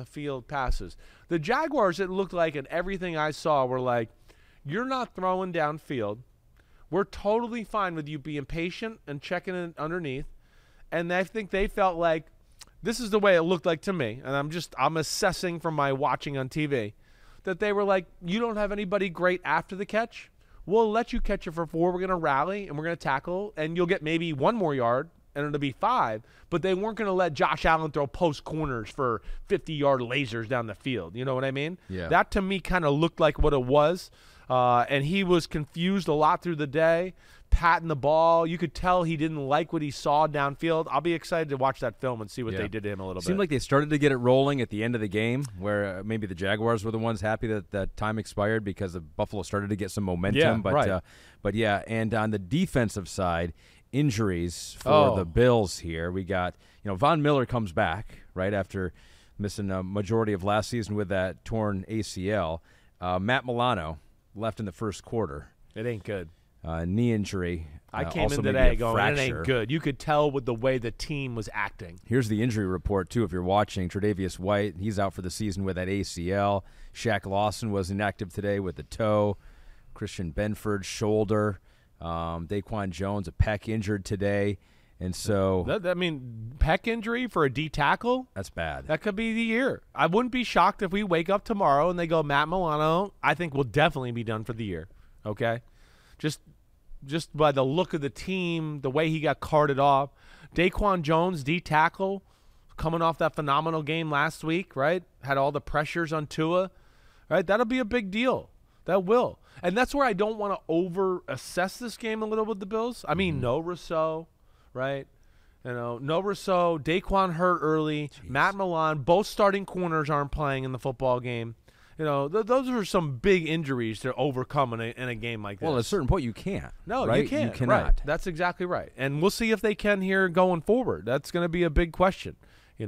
The Jaguars, it looked like, and everything I saw were like, you're not throwing downfield. We're totally fine with you being patient and checking it underneath. And I think they felt like this is the way it looked like to me. And I'm assessing from my watching on TV that they were like, you don't have anybody great after the catch. We'll let you catch it for 4. We're going to rally and we're going to tackle. And you'll get maybe 1 more yard and it'll be 5. But they weren't going to let Josh Allen throw post corners for 50-yard lasers down the field. You know what I mean? Yeah. That to me kind of looked like what it was. And he was confused a lot through the day, patting the ball. You could tell he didn't like what he saw downfield. I'll be excited to watch that film and see what they did to him a little bit. Seemed like they started to get it rolling at the end of the game where maybe the Jaguars were the ones happy that time expired because the Buffalo started to get some momentum. But yeah, and on the defensive side, injuries for the Bills here. We got, Von Miller comes back, right, after missing a majority of last season with that torn ACL. Matt Milano left in the first quarter. It ain't good. Knee injury. I came in today going, it ain't good. You could tell with the way the team was acting. Here's the injury report, too, if you're watching. Tre'Davious White, he's out for the season with that ACL. Shaq Lawson was inactive today with the toe. Christian Benford, shoulder. Daquan Jones, a pec injured today. And so pec injury for a D tackle? That's bad. That could be the year. I wouldn't be shocked if we wake up tomorrow and they go, Matt Milano, I think will definitely be done for the year. Okay? Just by the look of the team, the way he got carted off. Daquan Jones, D tackle, coming off that phenomenal game last week, right? Had all the pressures on Tua. Right? That'll be a big deal. That will. And that's where I don't want to over-assess this game a little with the Bills. I mean, no Rousseau. Right? No Rousseau, Daquan hurt early, Jeez. Matt Milano, both starting corners aren't playing in the football game. Those are some big injuries to overcome in a game like this. Well, at a certain point, you can't. No, right? You can't. You cannot. Right. That's exactly right. And we'll see if they can here going forward. That's going to be a big question,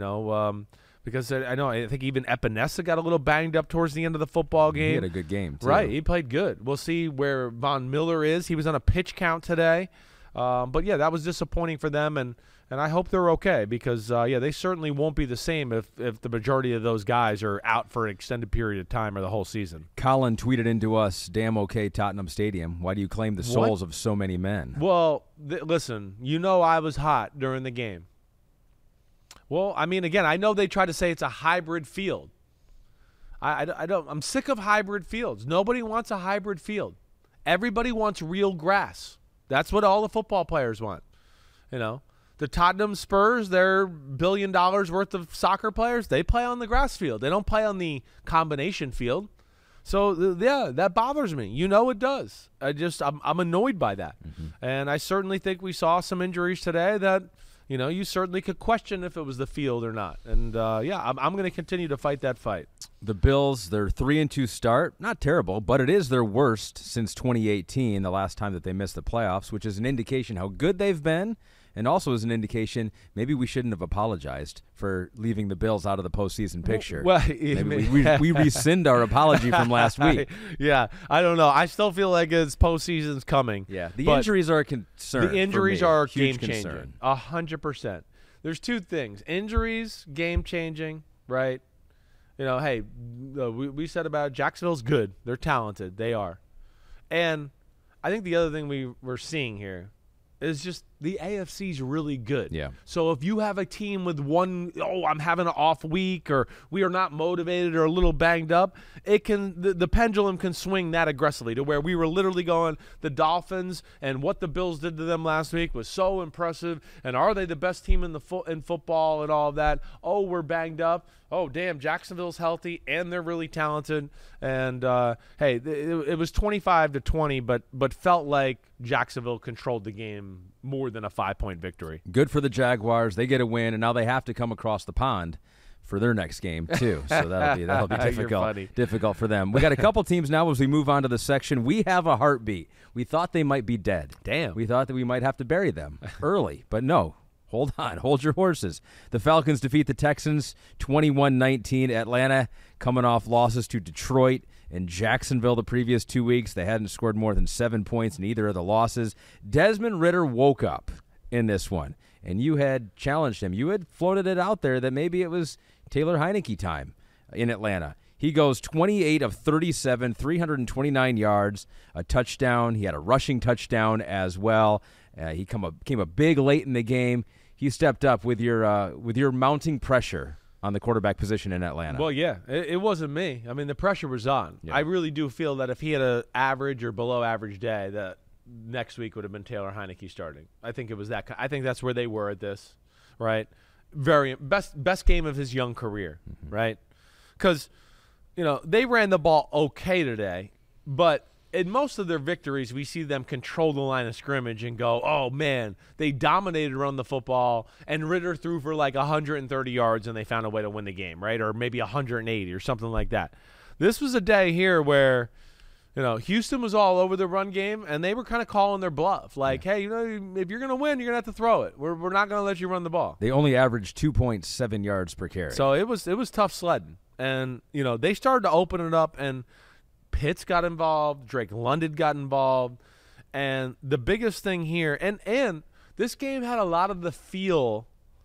because I think even Epinesa got a little banged up towards the end of the football game. He had a good game, too. Right. He played good. We'll see where Von Miller is. He was on a pitch count today. But, yeah, that was disappointing for them, and I hope they're okay because, they certainly won't be the same if the majority of those guys are out for an extended period of time or the whole season. Colin tweeted into us, damn okay Tottenham Stadium. Why do you claim the souls of so many men? Well, listen, I was hot during the game. Well, I mean, again, I know they try to say it's a hybrid field. I'm sick of hybrid fields. Nobody wants a hybrid field. Everybody wants real grass. That's what all the football players want. You know, the Tottenham Spurs, they're $1 billion worth of soccer players. They play on the grass field. They don't play on the combination field. So, yeah, that bothers me. You know it does. I'm annoyed by that. And I certainly think we saw some injuries today that, you know, you certainly could question if it was the field or not. And, yeah, I'm going to continue to fight that fight. The Bills, their 3-2 start, not terrible, but it is their worst since 2018, the last time that they missed the playoffs, which is an indication how good they've been, and also is an indication maybe we shouldn't have apologized for leaving the Bills out of the postseason picture. Well, maybe we rescind our apology from last week. Yeah, I don't know. I still feel like it's postseason's coming. Yeah, the injuries are a concern. The injuries are huge game-changing. 100%. There's two things. Injuries, game-changing, right? You know, hey, we said about Jacksonville's good. They're talented. They are. And I think the other thing we're seeing here is just the AFC's really good. Yeah. So if you have a team with I'm having an off week, or we are not motivated or a little banged up, the pendulum can swing that aggressively to where we were literally going, the Dolphins and what the Bills did to them last week was so impressive, and are they the best team in football and all of that? Oh, we're banged up. Oh, damn, Jacksonville's healthy and they're really talented. And hey, it was 25-20, but felt like Jacksonville controlled the game more than a 5-point victory. Good for the Jaguars. They get a win, and now they have to come across the pond for their next game too. So that'll be difficult for them. We got a couple teams now as we move on to the section. We have a heartbeat. We thought they might be dead. Damn. We thought that we might have to bury them early, but no. Hold on. Hold your horses. The Falcons defeat the Texans 21-19. Atlanta coming off losses to Detroit and Jacksonville the previous 2 weeks. They hadn't scored more than 7 points in either of the losses. Desmond Ridder woke up in this one, and you had challenged him. You had floated it out there that maybe it was Taylor Heineke time in Atlanta. He goes 28 of 37, 329 yards, a touchdown. He had a rushing touchdown as well. He came up big late in the game. He stepped up with your mounting pressure on the quarterback position in Atlanta. Well, yeah, it wasn't me. I mean, the pressure was on. Yeah. I really do feel that if he had an average or below average day, that next week would have been Taylor Heineke starting. I think it was that. I think that's where they were at this, right? Very best game of his young career, right? Because, you know, they ran the ball okay today, but in most of their victories, we see them control the line of scrimmage and go, oh, man, they dominated around the football, and Ridder threw for like 130 yards, and they found a way to win the game, right? Or maybe 180 or something like that. This was a day here where, you know, Houston was all over the run game, and they were kind of calling their bluff. Like, hey, you know, if you're going to win, you're going to have to throw it. We're not going to let you run the ball. They only averaged 2.7 yards per carry. So it was tough sledding. And, you know, they started to open it up, and Pitts got involved, Drake London got involved, and the biggest thing here, and this game had a lot of the feel,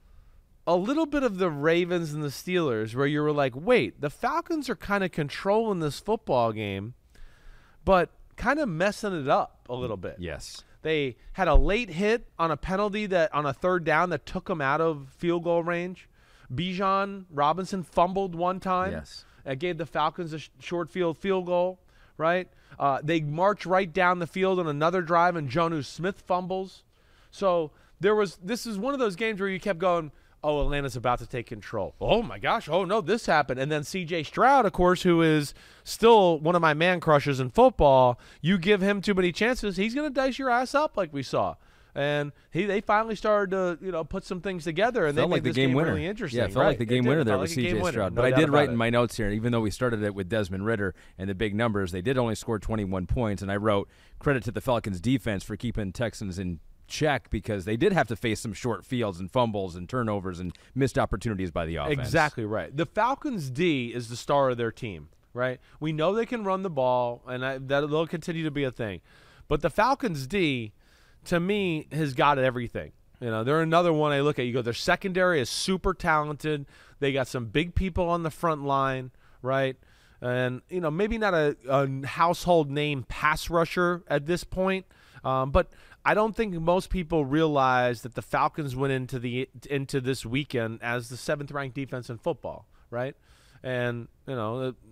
a little bit of the Ravens and the Steelers, where you were like, wait, the Falcons are kind of controlling this football game, but kind of messing it up a little bit. Yes. They had a late hit on a penalty on a third down that took them out of field goal range. Bijan Robinson fumbled one time. Yes. Gave the Falcons a short field goal, right? They march right down the field on another drive, and Jonnu Smith fumbles. So this is one of those games where you kept going, oh, Atlanta's about to take control. Oh, my gosh. Oh, no, this happened. And then C.J. Stroud, of course, who is still one of my man crushes in football, you give him too many chances, he's going to dice your ass up like we saw. And they finally started to put some things together, and felt they made like this game really interesting. Yeah, it felt like the game winner there with C.J. Stroud. But I did write in my notes here, even though we started it with Desmond Ridder and the big numbers, they did only score 21 points, and I wrote credit to the Falcons' defense for keeping Texans in check because they did have to face some short fields and fumbles and turnovers and missed opportunities by the offense. Exactly right. The Falcons' D is the star of their team, right? We know they can run the ball, and that'll continue to be a thing. But the Falcons' D, to me, has got everything. You know, they're another one I look at. You go, their secondary is super talented. They got some big people on the front line, right? And, maybe not a household name pass rusher at this point, but I don't think most people realize that the Falcons went into this weekend as the 7th-ranked defense in football, right? And,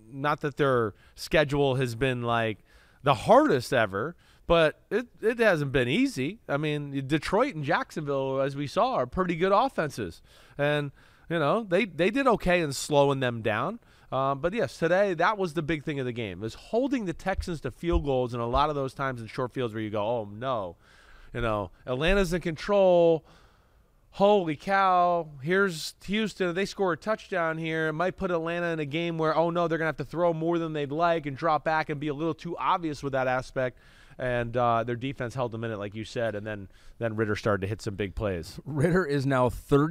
not that their schedule has been like the hardest ever, but it hasn't been easy. I mean, Detroit and Jacksonville, as we saw, are pretty good offenses. And, they did okay in slowing them down. But, yes, today that was the big thing of the game, was holding the Texans to field goals, and a lot of those times in short fields where you go, oh, no. Atlanta's in control. Holy cow, here's Houston. They score a touchdown here. It might put Atlanta in a game where, oh, no, they're going to have to throw more than they'd like and drop back and be a little too obvious with that aspect. And their defense held them in it, like you said, and then Ritter started to hit some big plays. Ritter is now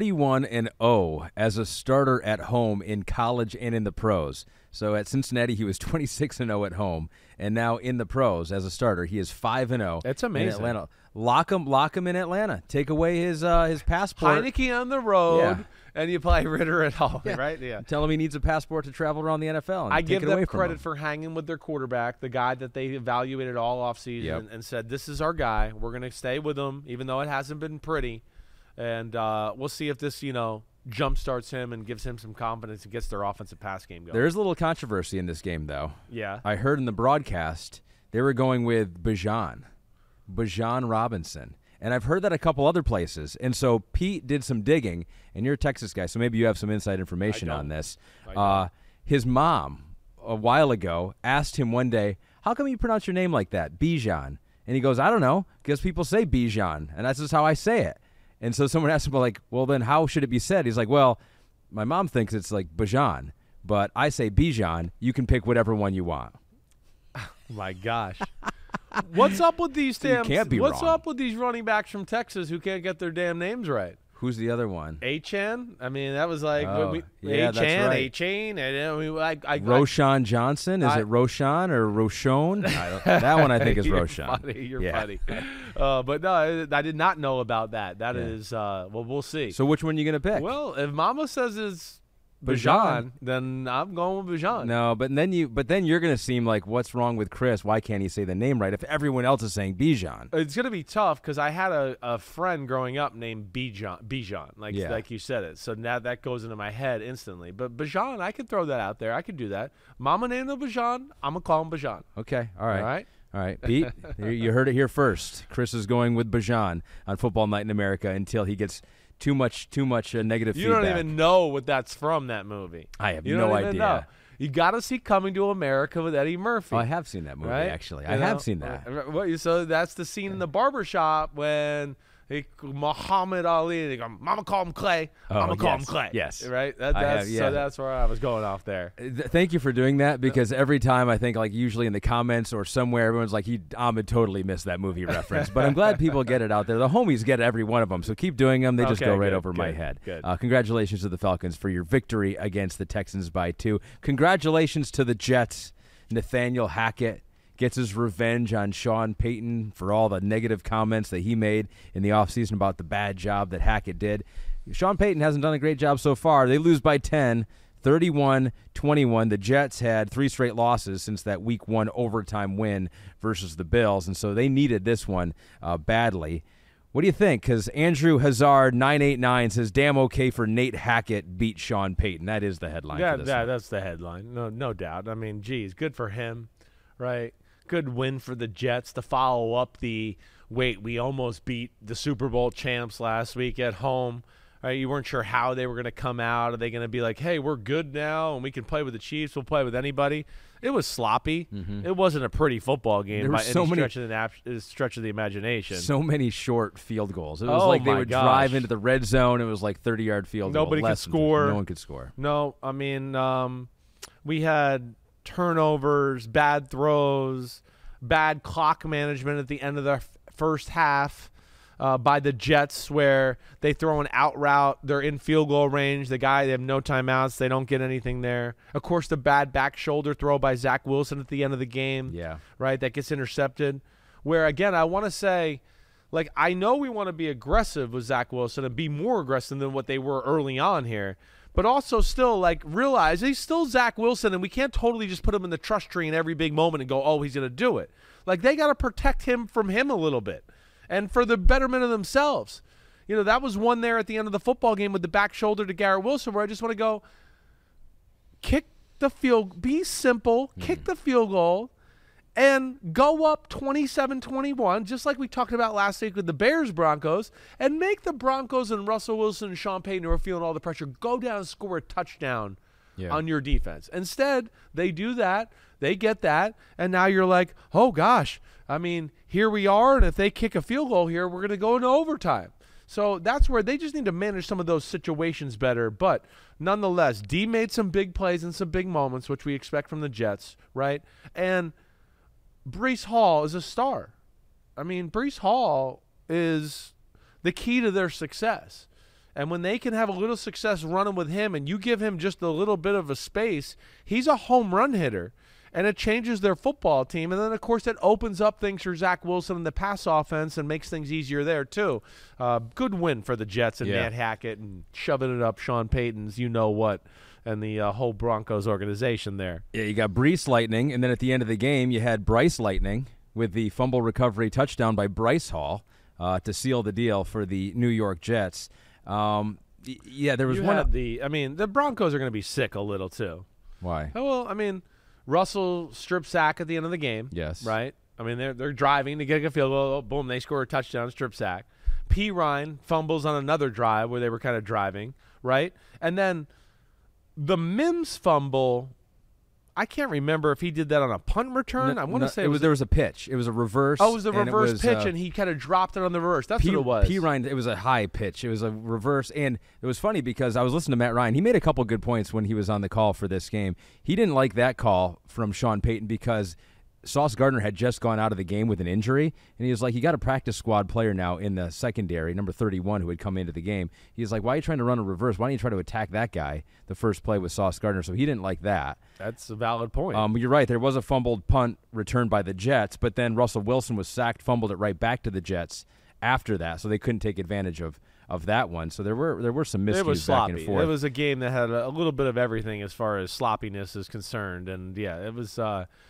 31-0 as a starter at home in college and in the pros. So at Cincinnati, he was 26-0 at home, and now in the pros as a starter, he is 5-0. That's amazing. In Atlanta. Lock him in Atlanta. Take away his passport. Heineke on the road, Yeah. and you play Ritter at home, Yeah. right? Yeah. Tell him he needs a passport to travel around the NFL. And I take give it them away from credit him. for hanging with their quarterback, the guy that they evaluated all offseason and said, this is our guy. We're going to stay with him, even though it hasn't been pretty. And we'll see if this, jump starts him and gives him some confidence and gets their offensive pass game going. There is a little controversy in this game, though. Yeah. I heard in the broadcast they were going with Bijan Robinson. And I've heard that a couple other places. And so Pete did some digging, and you're a Texas guy, so maybe you have some inside information on this. His mom, a while ago, asked him one day, how come you pronounce your name like that, Bijan? And he goes, I don't know, because people say Bijan, and that's just how I say it. And so someone asked him, well, then how should it be said? He's like, well, my mom thinks it's like Bijan, but I say Bijan. You can pick whatever one you want. My gosh. What's up with these wrong. up with these running backs from Texas who can't get their damn names right? Who's the other one? Achan? I mean, that was like yeah, that's right. Achan. Roshan Johnson? Is it Roshan or Roshon? That one I think is Roshan. You're funny. But no, I did not know about that. That is, we'll see. So which one are you going to pick? Well, if Mama says it's Bijan, then I'm going with Bijan. No, but then you're going to seem like, what's wrong with Chris? Why can't he say the name right if everyone else is saying Bijan? It's going to be tough because I had a friend growing up named Bijan, like you said it. So now that goes into my head instantly. But Bijan, I could throw that out there. I could do that. Mama named him Bijan. I'm going to call him Bijan. Okay. All right. All right. Pete, you heard it here first. Chris is going with Bijan on Football Night in America until he gets too much negative feedback. You don't even know what that's from, that movie. I have no idea. Know. You got to see Coming to America with Eddie Murphy. Oh, I have seen that movie, actually. I have seen that. So that's the scene in the barbershop when Muhammad Ali, they go, Mama call him Clay. Mama call him Clay. Yes. Right? So that's where I was going off there. Thank you for doing that, because every time I think, like, usually in the comments or somewhere, everyone's like, Ahmed totally missed that movie reference. But I'm glad people get it out there. The homies get every one of them, so keep doing them. They just go right over my head. Good. Congratulations to the Falcons for your victory against the Texans by 2. Congratulations to the Jets. Nathaniel Hackett gets his revenge on Sean Payton for all the negative comments that he made in the offseason about the bad job that Hackett did. Sean Payton hasn't done a great job so far. They lose by 10, 31-21. The Jets had 3 straight losses since that Week 1 overtime win versus the Bills, and so they needed this one badly. What do you think? Because Andrew Hazard 989 says, damn okay for Nate Hackett beat Sean Payton. That is the headline for this one. That's the headline. No doubt. I mean, geez, good for him, right? Good win for the Jets to follow up we almost beat the Super Bowl champs last week at home. Right? You weren't sure how they were going to come out. Are they going to be like, hey, we're good now and we can play with the Chiefs, we'll play with anybody? It was sloppy. Mm-hmm. It wasn't a pretty football game by any stretch of the imagination. So many short field goals. It was like they would drive into the red zone. It was like 30-yard field goal. Nobody could score. No one could score. No, I mean, we had turnovers, bad throws, bad clock management at the end of the first half by the Jets, where they throw an out route, they're in field goal range, they have no timeouts, they don't get anything there. Of course, the bad back shoulder throw by Zach Wilson at the end of the game, right, that gets intercepted, where, again, I want to say, like, I know we want to be aggressive with Zach Wilson and be more aggressive than what they were early on here, but also still, like, realize he's still Zach Wilson, and we can't totally just put him in the trust tree in every big moment and go, oh, he's going to do it. Like, they got to protect him from him a little bit, and for the betterment of themselves. You know, that was one there at the end of the football game with the back shoulder to Garrett Wilson, where I just want to go, kick be simple, kick the field goal, and go up 27-21, just like we talked about last week with the Bears-Broncos, and make the Broncos and Russell Wilson and Sean Payton, who are feeling all the pressure, go down and score a touchdown on your defense. Instead, they do that, they get that, and now you're like, oh, gosh, I mean, here we are, and if they kick a field goal here, we're going to go into overtime. So that's where they just need to manage some of those situations better. But nonetheless, D made some big plays and some big moments, which we expect from the Jets, right? And Breece Hall is a star. I mean, Breece Hall is the key to their success. And when they can have a little success running with him and you give him just a little bit of a space, he's a home run hitter. And it changes their football team. And then, of course, it opens up things for Zach Wilson in the pass offense and makes things easier there, too. Good win for the Jets and Matt Hackett and shoving it up Sean Payton's you-know-what and the whole Broncos organization there. Yeah, you got Breece Lightning, and then at the end of the game, you had Bryce Lightning with the fumble recovery touchdown by Bryce Hall to seal the deal for the New York Jets. Yeah, there was one. The Broncos are going to be sick a little, too. Why? Oh, well, I mean, Russell strip sack at the end of the game. Yes. Right? I mean, they're driving to get a field goal. Boom, they score a touchdown, strip sack. P. Ryan fumbles on another drive where they were kind of driving, right? And then the Mims fumble, I can't remember if he did that on a punt return. I want to say there was a pitch. It was a reverse. Oh, it was a reverse pitch, and he kind of dropped it on the reverse. That's what it was. P. Ryan, it was a high pitch. It was a reverse, and it was funny because I was listening to Matt Ryan. He made a couple good points when he was on the call for this game. He didn't like that call from Sean Payton because Sauce Gardner had just gone out of the game with an injury, and he was like, you got a practice squad player now in the secondary, number 31, who had come into the game. He's like, why are you trying to run a reverse? Why don't you try to attack that guy the first play with Sauce Gardner? So he didn't like that. That's a valid point. You're right. There was a fumbled punt returned by the Jets, but then Russell Wilson was sacked, fumbled it right back to the Jets after that, so they couldn't take advantage of that one. So there were some miscues back and forth. It was a game that had a little bit of everything as far as sloppiness is concerned, and yeah, it was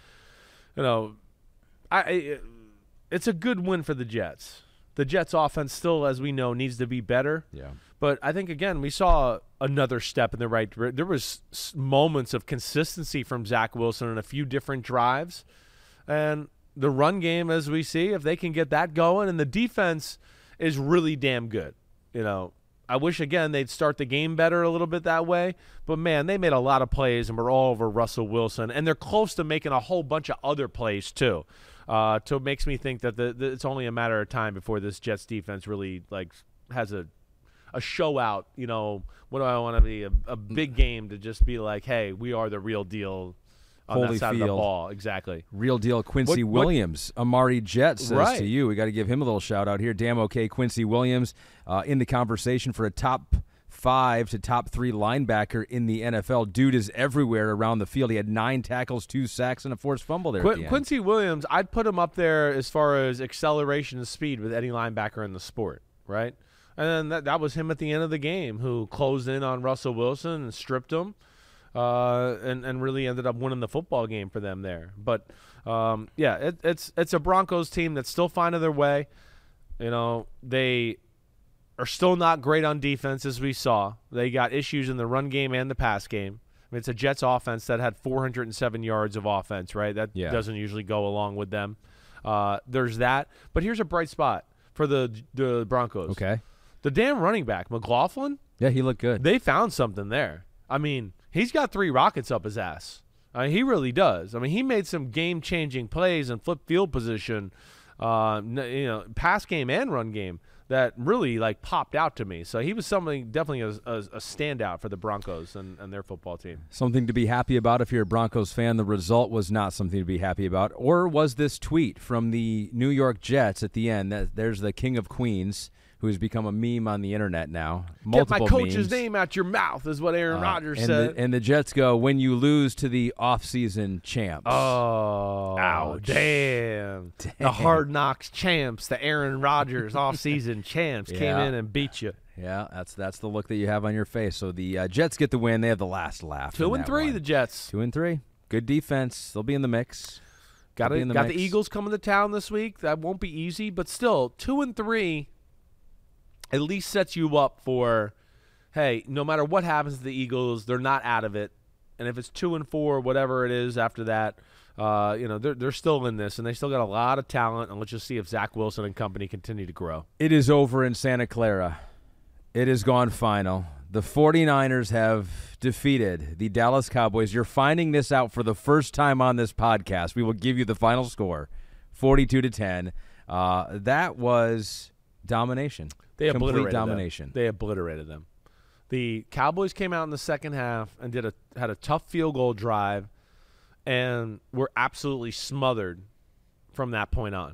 it's a good win for the Jets. The Jets' offense still, as we know, needs to be better. Yeah. But I think, again, we saw another step in the right direction. There was moments of consistency from Zach Wilson in a few different drives. And the run game, as we see, if they can get that going, and the defense is really damn good. I wish, again, they'd start the game better a little bit that way. But, man, they made a lot of plays and were all over Russell Wilson. And they're close to making a whole bunch of other plays, too. So it makes me think that it's only a matter of time before this Jets defense really, has a show out. What do I want to be? A big game to just be like, hey, we are the real deal on that side of the ball. Exactly. Real deal Quincy Williams. Amari Jet says to you, we got to give him a little shout out here. Damn okay, Quincy Williams in the conversation for a top 5 to top 3 linebacker in the NFL. Dude is everywhere around the field. He had 9 tackles, 2 sacks, and a forced fumble there at the end. Quincy Williams, I'd put him up there as far as acceleration and speed with any linebacker in the sport, right? And then that was him at the end of the game who closed in on Russell Wilson and stripped him. And really ended up winning the football game for them there. But it's a Broncos team that's still finding their way. They are still not great on defense, as we saw. They got issues in the run game and the pass game. I mean, it's a Jets offense that had 407 yards of offense, right? That doesn't usually go along with them. There's that. But here's a bright spot for the Broncos. Okay. The damn running back, McLaughlin. Yeah, he looked good. They found something there. I mean, he's got 3 rockets up his ass. He really does. I mean, he made some game-changing plays and flip field position, pass game and run game that really popped out to me. So he was definitely a standout for the Broncos and their football team. Something to be happy about if you're a Broncos fan. The result was not something to be happy about. Or was this tweet from the New York Jets at the end? There's the King of Queens, who has become a meme on the internet now. Get my coach's memes. Name out your mouth is what Aaron Rodgers said. And the Jets go, when you lose to the off-season champs. Oh, ouch. Damn. The Hard Knocks champs, the Aaron Rodgers off-season champs came in and beat you. Yeah, that's the look that you have on your face. So the Jets get the win. They have the last laugh. 2-3, the Jets. 2-3. Good defense. They'll be in the mix. Got the Eagles coming to town this week. That won't be easy, but still, 2-3 at least sets you up for, hey, no matter what happens to the Eagles, they're not out of it. and if it's 2-4, whatever it is after that, they're still in this, and they still got a lot of talent. And let's just see if Zach Wilson and company continue to grow. It is over in Santa Clara. It has gone final. The 49ers have defeated the Dallas Cowboys. You're finding this out for the first time on this podcast. We will give you the final score, 42-10. That was domination. They Complete obliterated domination. them. They obliterated them. The Cowboys came out in the second half and had a tough field goal drive, and were absolutely smothered from that point on.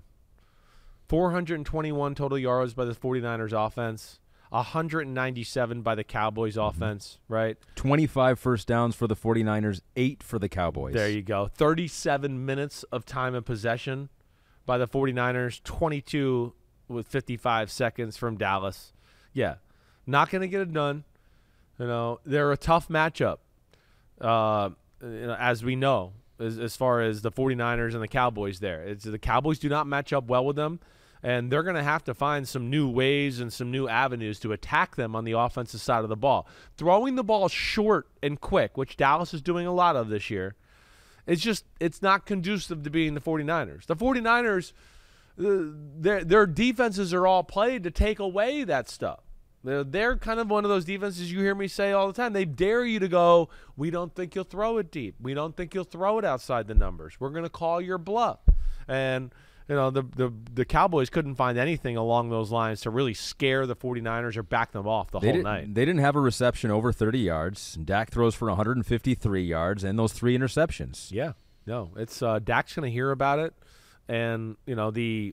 421 total yards by the 49ers offense, 197 by the Cowboys offense, right? 25 first downs for the 49ers, 8 for the Cowboys. There you go. 37 minutes of time of possession by the 49ers, 22 with 55 seconds from Dallas. Yeah, not going to get it done. They're a tough matchup, as we know, as far as the 49ers and the Cowboys there. The Cowboys do not match up well with them, and they're going to have to find some new ways and some new avenues to attack them on the offensive side of the ball. Throwing the ball short and quick, which Dallas is doing a lot of this year, it's not conducive to being the 49ers. The 49ers, their defenses are all played to take away that stuff. They're kind of one of those defenses you hear me say all the time. They dare you to go, we don't think you'll throw it deep. We don't think you'll throw it outside the numbers. We're going to call your bluff. And, the Cowboys couldn't find anything along those lines to really scare the 49ers or back them off the whole night. They didn't have a reception over 30 yards. Dak throws for 153 yards and those 3 interceptions. Yeah. No, it's Dak's going to hear about it. And, the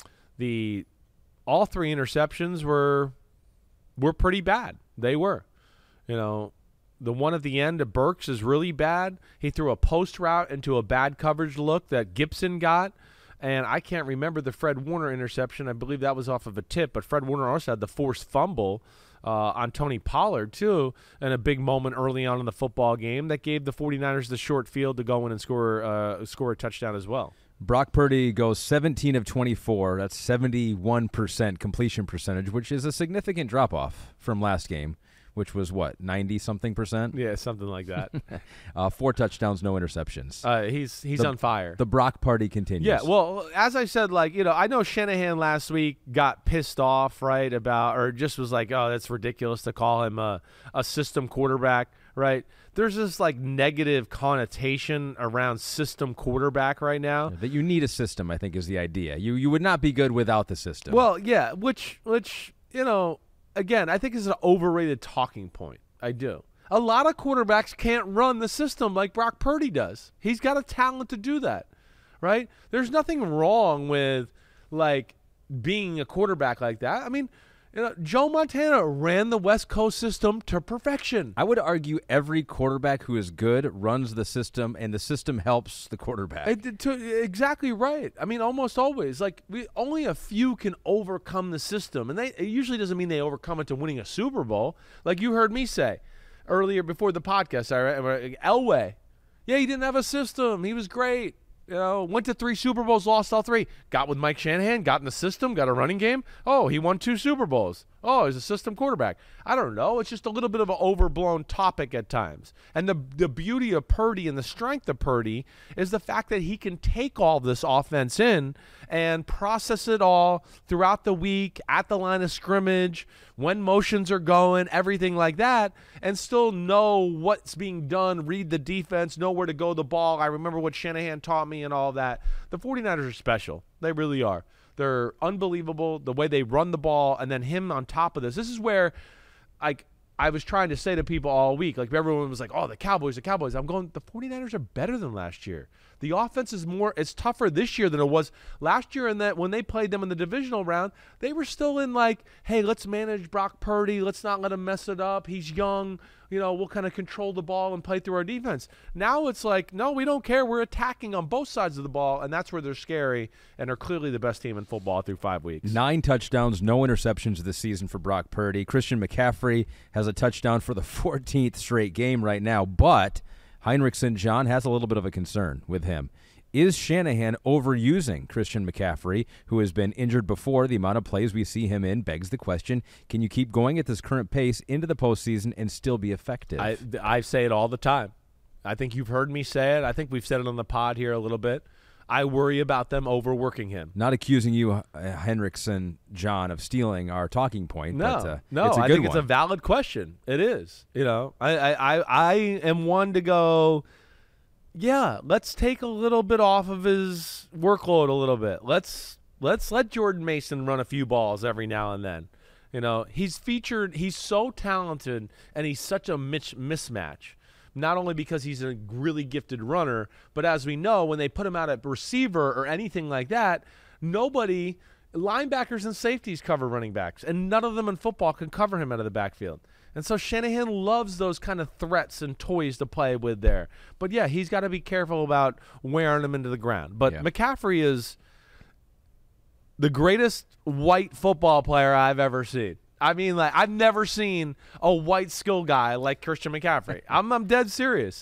all 3 interceptions were pretty bad. They were. The one at the end of Burks is really bad. He threw a post route into a bad coverage look that Gibson got. And I can't remember the Fred Warner interception. I believe that was off of a tip. But Fred Warner also had the forced fumble on Tony Pollard, too, and a big moment early on in the football game that gave the 49ers the short field to go in and score a touchdown as well. Brock Purdy goes 17 of 24. That's 71% completion percentage, which is a significant drop-off from last game, which was, 90-something percent? Yeah, something like that. 4 touchdowns, no interceptions. He's on fire. The Brock party continues. Yeah, well, as I said, I know Shanahan last week got pissed off, right, or just was like, oh, that's ridiculous to call him a system quarterback, right? There's this negative connotation around system quarterback right now. That you need a system, I think, is the idea. You would not be good without the system. Well, yeah, which again, I think is an overrated talking point. I do. A lot of quarterbacks can't run the system like Brock Purdy does. He's got a talent to do that, right? There's nothing wrong with being a quarterback like that. I mean, Joe Montana ran the West Coast system to perfection. I would argue every quarterback who is good runs the system, and the system helps the quarterback. Exactly right. I mean, almost always. Only a few can overcome the system, and it usually doesn't mean they overcome it to winning a Super Bowl. Like you heard me say earlier before the podcast, Elway. Yeah, he didn't have a system. He was great. Went to 3 Super Bowls, lost all 3. Got with Mike Shanahan, got in the system, got a running game. Oh, he won 2 Super Bowls. Oh, he's a system quarterback. I don't know. It's just a little bit of an overblown topic at times. And the beauty of Purdy and the strength of Purdy is the fact that he can take all this offense in and process it all throughout the week, at the line of scrimmage, when motions are going, everything like that, and still know what's being done, read the defense, know where to go the ball. I remember what Shanahan taught me and all that. The 49ers are special. They really are. They're unbelievable, the way they run the ball, and then him on top of this. This is where, I was trying to say to people all week, everyone was like, oh, the Cowboys. I'm going, the 49ers are better than last year. The offense is it's tougher this year than it was last year, and that when they played them in the divisional round, they were still in hey, let's manage Brock Purdy. Let's not let him mess it up. He's young. We'll kind of control the ball and play through our defense. Now it's no, we don't care. We're attacking on both sides of the ball, and that's where they're scary and are clearly the best team in football through 5 weeks. 9 touchdowns, no interceptions this season for Brock Purdy. Christian McCaffrey has a touchdown for the 14th straight game right now, but Heinrich St. John has a little bit of a concern with him. Is Shanahan overusing Christian McCaffrey, who has been injured before? The amount of plays we see him in begs the question, can you keep going at this current pace into the postseason and still be effective? I say it all the time. I think you've heard me say it. I think we've said it on the pod here a little bit. I worry about them overworking him. Not accusing you, Henriksen, John, of stealing our talking point. No, but, it's a I good think it's a valid question. It is. I am one to go, yeah, let's take a little bit off of his workload a little bit. Let's let Jordan Mason run a few balls every now and then. He's featured. He's so talented, and he's such a mismatch. Not only because he's a really gifted runner, but as we know, when they put him out at receiver or anything like that, linebackers and safeties cover running backs, and none of them in football can cover him out of the backfield. And so Shanahan loves those kind of threats and toys to play with there. But, yeah, he's got to be careful about wearing them into the ground. But McCaffrey is the greatest white football player I've ever seen. I mean, like, I've never seen a white skill guy like Christian McCaffrey. I'm dead serious.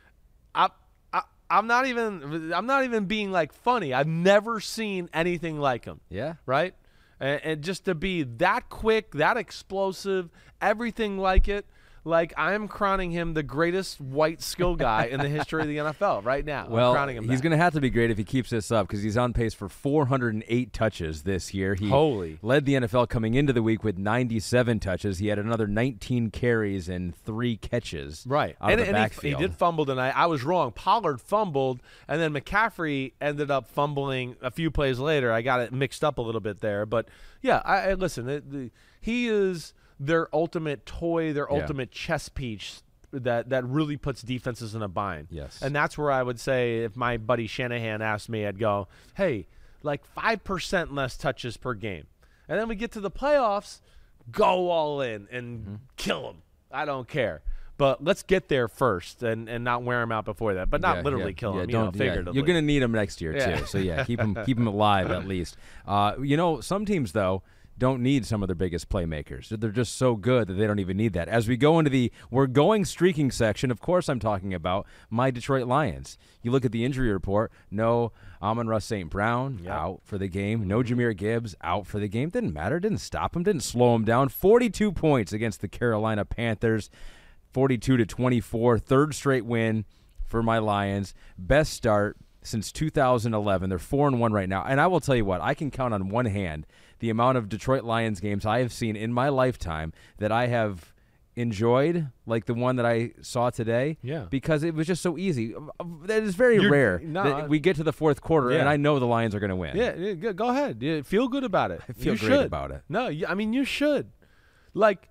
I'm not even being like funny. I've never seen anything like him. Yeah. Right? And just to be that quick, that explosive, everything like it. Like, I am crowning him the greatest white skill guy in the history of the NFL right now. Well, I'm crowning him he's going to have to be great if he keeps this up because he's on pace for 408 touches this year. He led the NFL coming into the week with 97 touches. He had another 19 carries and 3 catches out of the backfield. He did fumble tonight. I was wrong. Pollard fumbled, and then McCaffrey ended up fumbling a few plays later. I got it mixed up a little bit there. But, yeah, listen, he is their ultimate toy, their ultimate chess piece that really puts defenses in a bind. Yes. And that's where I would say if my buddy Shanahan asked me, I'd go, hey, like 5% less touches per game. And then we get to the playoffs, go all in and kill them. I don't care. But let's get there first and not wear them out before that. But not literally kill them, figuratively. You're going to need them next year, too. So, keep them alive at least. Some teams, though, don't need some of their biggest playmakers. They're just so good that they don't even need that. As we go into the we're going streaking section, of course I'm talking about my Detroit Lions. You look at the injury report, no Amon-Ra St. Brown out for the game, no Jahmyr Gibbs out for the game. Didn't matter, didn't stop him, didn't slow him down. 42 points against the Carolina Panthers, 42-24, third straight win for my Lions. Best start since 2011. They're 4-1 right now. And I will tell you what, I can count on one hand the amount of Detroit Lions games I have seen in my lifetime that I have enjoyed, like the one that I saw today, because it was just so easy. That is very rare that we get to the fourth quarter and I know the Lions are going to win. Yeah, go ahead. Feel good about it. I feel great about it. No, I mean, you should. Like,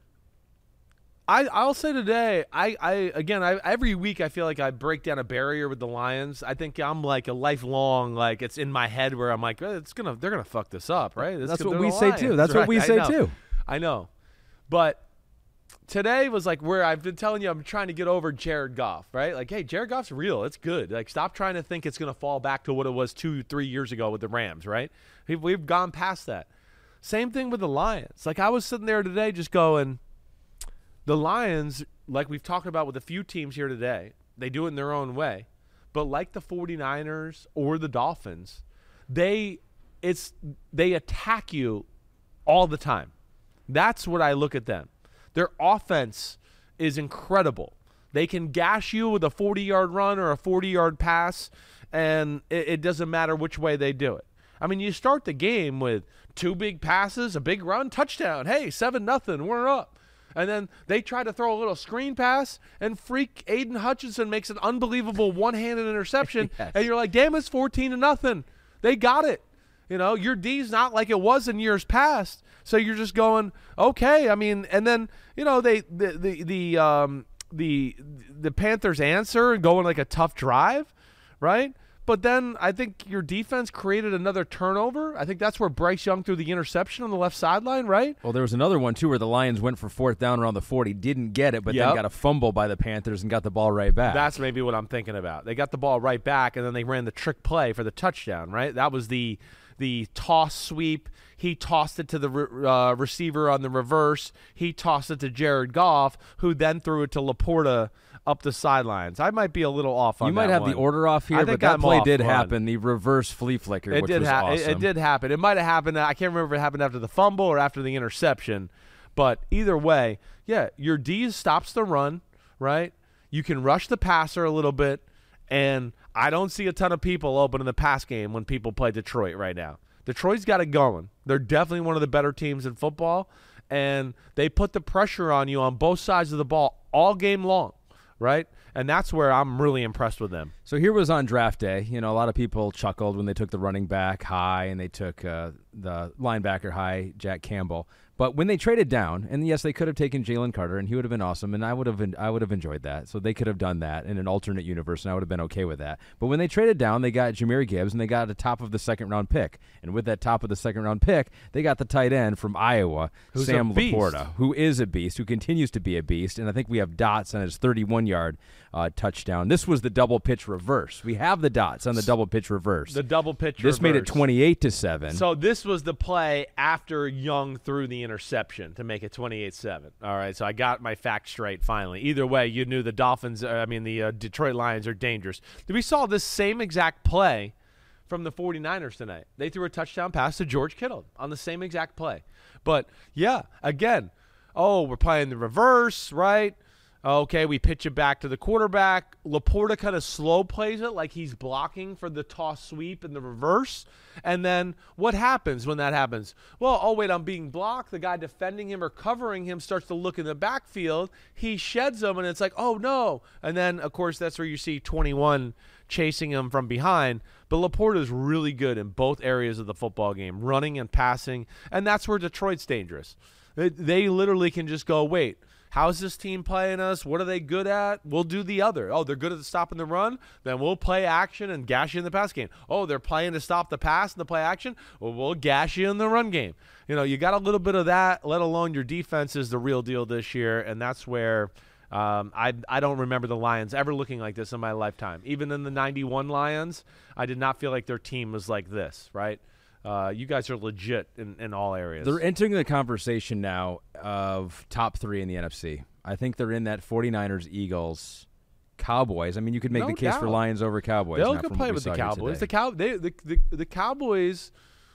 I'll say today, every week I feel like I break down a barrier with the Lions. I think I'm like a lifelong, like it's in my head where I'm like, they're gonna fuck this up, right? That's what we say too. That's what we say too. I know, but today was like where I've been telling you I'm trying to get over Jared Goff, right? Like, hey, Jared Goff's real. It's good. Like, stop trying to think it's gonna fall back to what it was 2-3 years ago with the Rams, right? We've gone past that. Same thing with the Lions. Like, I was sitting there today just going, the Lions, like we've talked about with a few teams here today, they do it in their own way. But like the 49ers or the Dolphins, they attack you all the time. That's what I look at them. Their offense is incredible. They can gash you with a 40-yard run or a 40-yard pass, and it doesn't matter which way they do it. I mean, you start the game with 2 big passes, a big run, touchdown. Hey, 7-0, we're up. And then they try to throw a little screen pass, and freak Aiden Hutchinson makes an unbelievable one-handed interception. Yes. And you're like, damn, it's 14-0. They got it. Your D's not like it was in years past. So you're just going, okay. I mean, and then the Panthers answer and go on like a tough drive, right? But then I think your defense created another turnover. I think that's where Bryce Young threw the interception on the left sideline, right? Well, there was another one, too, where the Lions went for 4th down around the 40, didn't get it, but then got a fumble by the Panthers and got the ball right back. That's maybe what I'm thinking about. They got the ball right back, and then they ran the trick play for the touchdown, right? That was the toss sweep. He tossed it to the receiver on the reverse. He tossed it to Jared Goff, who then threw it to Laporta up the sidelines. I might be a little off on that. You might have one. The order off here, but that play did happen. The reverse flea flicker, which was awesome. It did happen. It might have happened. I can't remember if it happened after the fumble or after the interception. But either way, your D stops the run, right? you can rush the passer a little bit, and I don't see a ton of people open in the pass game when people play Detroit right now. Detroit's got it going. They're definitely one of the better teams in football, and they put the pressure on you on both sides of the ball all game long, right? And that's where I'm really impressed with them. So here was on draft day. A lot of people chuckled when they took the running back high and they took the linebacker high, Jack Campbell. But when they traded down, and yes, they could have taken Jalen Carter, and he would have been awesome, and I would have enjoyed that. So they could have done that in an alternate universe, and I would have been okay with that. But when they traded down, they got Jahmyr Gibbs, and they got the top of the second-round pick. And with that top of the second-round pick, they got the tight end from Iowa, Sam Laporta, who is a beast, who continues to be a beast. And I think we have dots on his 31-yard touchdown. This was the double pitch reverse. We have the dots on the double pitch reverse. The double pitch reverse. This made it 28-7. So this was the play after Young threw the interception to make it 28-7. All right, so I got my facts straight finally. Either way, you knew the Detroit Lions are dangerous. We saw this same exact play from the 49ers tonight. They threw a touchdown pass to George Kittle on the same exact play. But, yeah, again, we're playing the reverse, right? Okay, we pitch it back to the quarterback. Laporta kind of slow plays it like he's blocking for the toss sweep in the reverse. And then what happens when that happens? Well, wait, I'm being blocked. The guy defending him or covering him starts to look in the backfield. He sheds him, and it's like, oh, no. And then, of course, that's where you see 21 chasing him from behind. But Laporta is really good in both areas of the football game, running and passing. And that's where Detroit's dangerous. They literally can just go, wait, how's this team playing us? What are they good at? We'll do the other. Oh, they're good at stopping the run? Then we'll play action and gash you in the pass game. Oh, they're playing to stop the pass and the play action? Well, we'll gash you in the run game. You got a little bit of that, let alone your defense is the real deal this year, and that's where I don't remember the Lions ever looking like this in my lifetime. Even in the 91 Lions, I did not feel like their team was like this, right? You guys are legit in all areas. They're entering the conversation now of top three in the NFC. I think they're in that 49ers, Eagles, Cowboys. I mean, you could make the case for Lions over Cowboys. They'll play with the Cowboys. The Cowboys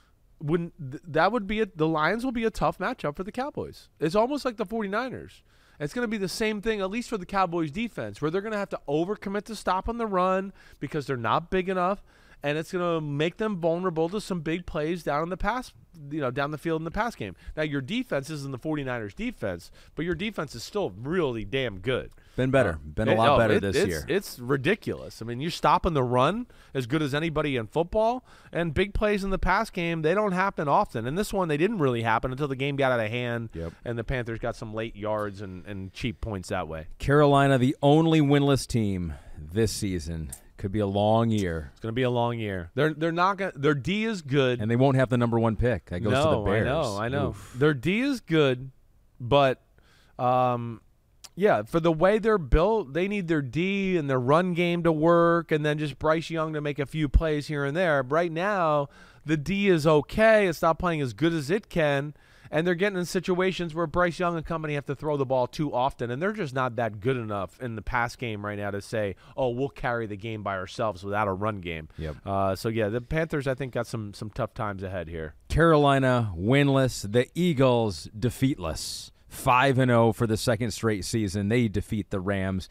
the Lions will be a tough matchup for the Cowboys. It's almost like the 49ers. It's going to be the same thing, at least for the Cowboys defense, where they're going to have to overcommit to stop on the run because they're not big enough. And it's going to make them vulnerable to some big plays down in the pass, down the field in the pass game. Now, your defense isn't the 49ers defense, but your defense is still really damn good. Been better. Been a lot better this year. It's ridiculous. I mean, you're stopping the run as good as anybody in football, and big plays in the pass game, they don't happen often. And this one, they didn't really happen until the game got out of hand, and the Panthers got some late yards and cheap points that way. Carolina, the only winless team this season. Could be a long year. It's going to be a long year. They're not going. Their D is good, and they won't have the number one pick. That goes to the Bears. I know. Oof. Their D is good, but for the way they're built, they need their D and their run game to work, and then just Bryce Young to make a few plays here and there. But right now, the D is okay. It's not playing as good as it can. And they're getting in situations where Bryce Young and company have to throw the ball too often, and they're just not that good enough in the pass game right now to say, we'll carry the game by ourselves without a run game. The Panthers, I think, got some tough times ahead here. Carolina winless. The Eagles defeatless. 5-0 for the second straight season. They defeat the Rams.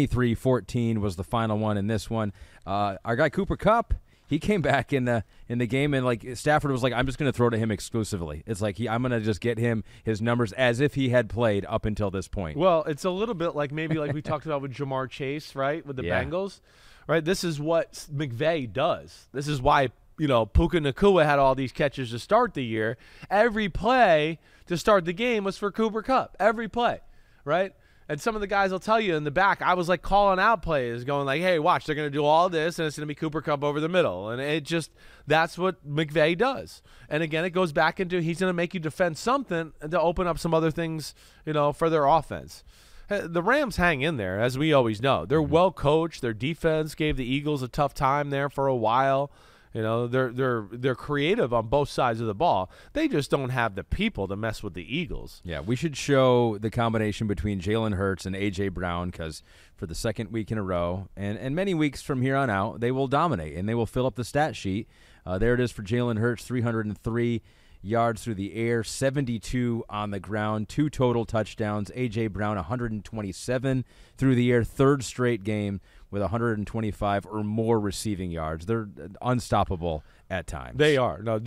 23-14 was the final one in this one. Our guy Cooper Kupp, he came back in the game, and Stafford was like, I'm just going to throw to him exclusively. It's like I'm going to just get him his numbers as if he had played up until this point. Well, it's a little bit like maybe like we talked about with Jamar Chase, right, with the Bengals, right? This is what McVay does. This is why Puka Nacua had all these catches to start the year. Every play to start the game was for Cooper Kupp. Every play, right? And some of the guys will tell you in the back, I was calling out plays, going like, hey, watch, they're going to do all this, and it's going to be Cooper Kupp over the middle. And that's what McVay does. And again, it goes back into he's going to make you defend something to open up some other things, for their offense. The Rams hang in there, as we always know. They're well coached. Their defense gave the Eagles a tough time there for a while. They're creative on both sides of the ball. They just don't have the people to mess with the Eagles. Yeah, we should show the combination between Jalen Hurts and A.J. Brown because for the second week in a row and many weeks from here on out, they will dominate and they will fill up the stat sheet There it is for Jalen Hurts, 303 yards through the air, 72 on the ground, 2 total touchdowns. A.J. Brown, 127 through the air, third straight game with 125 or more receiving yards. They're unstoppable at times. They are. No,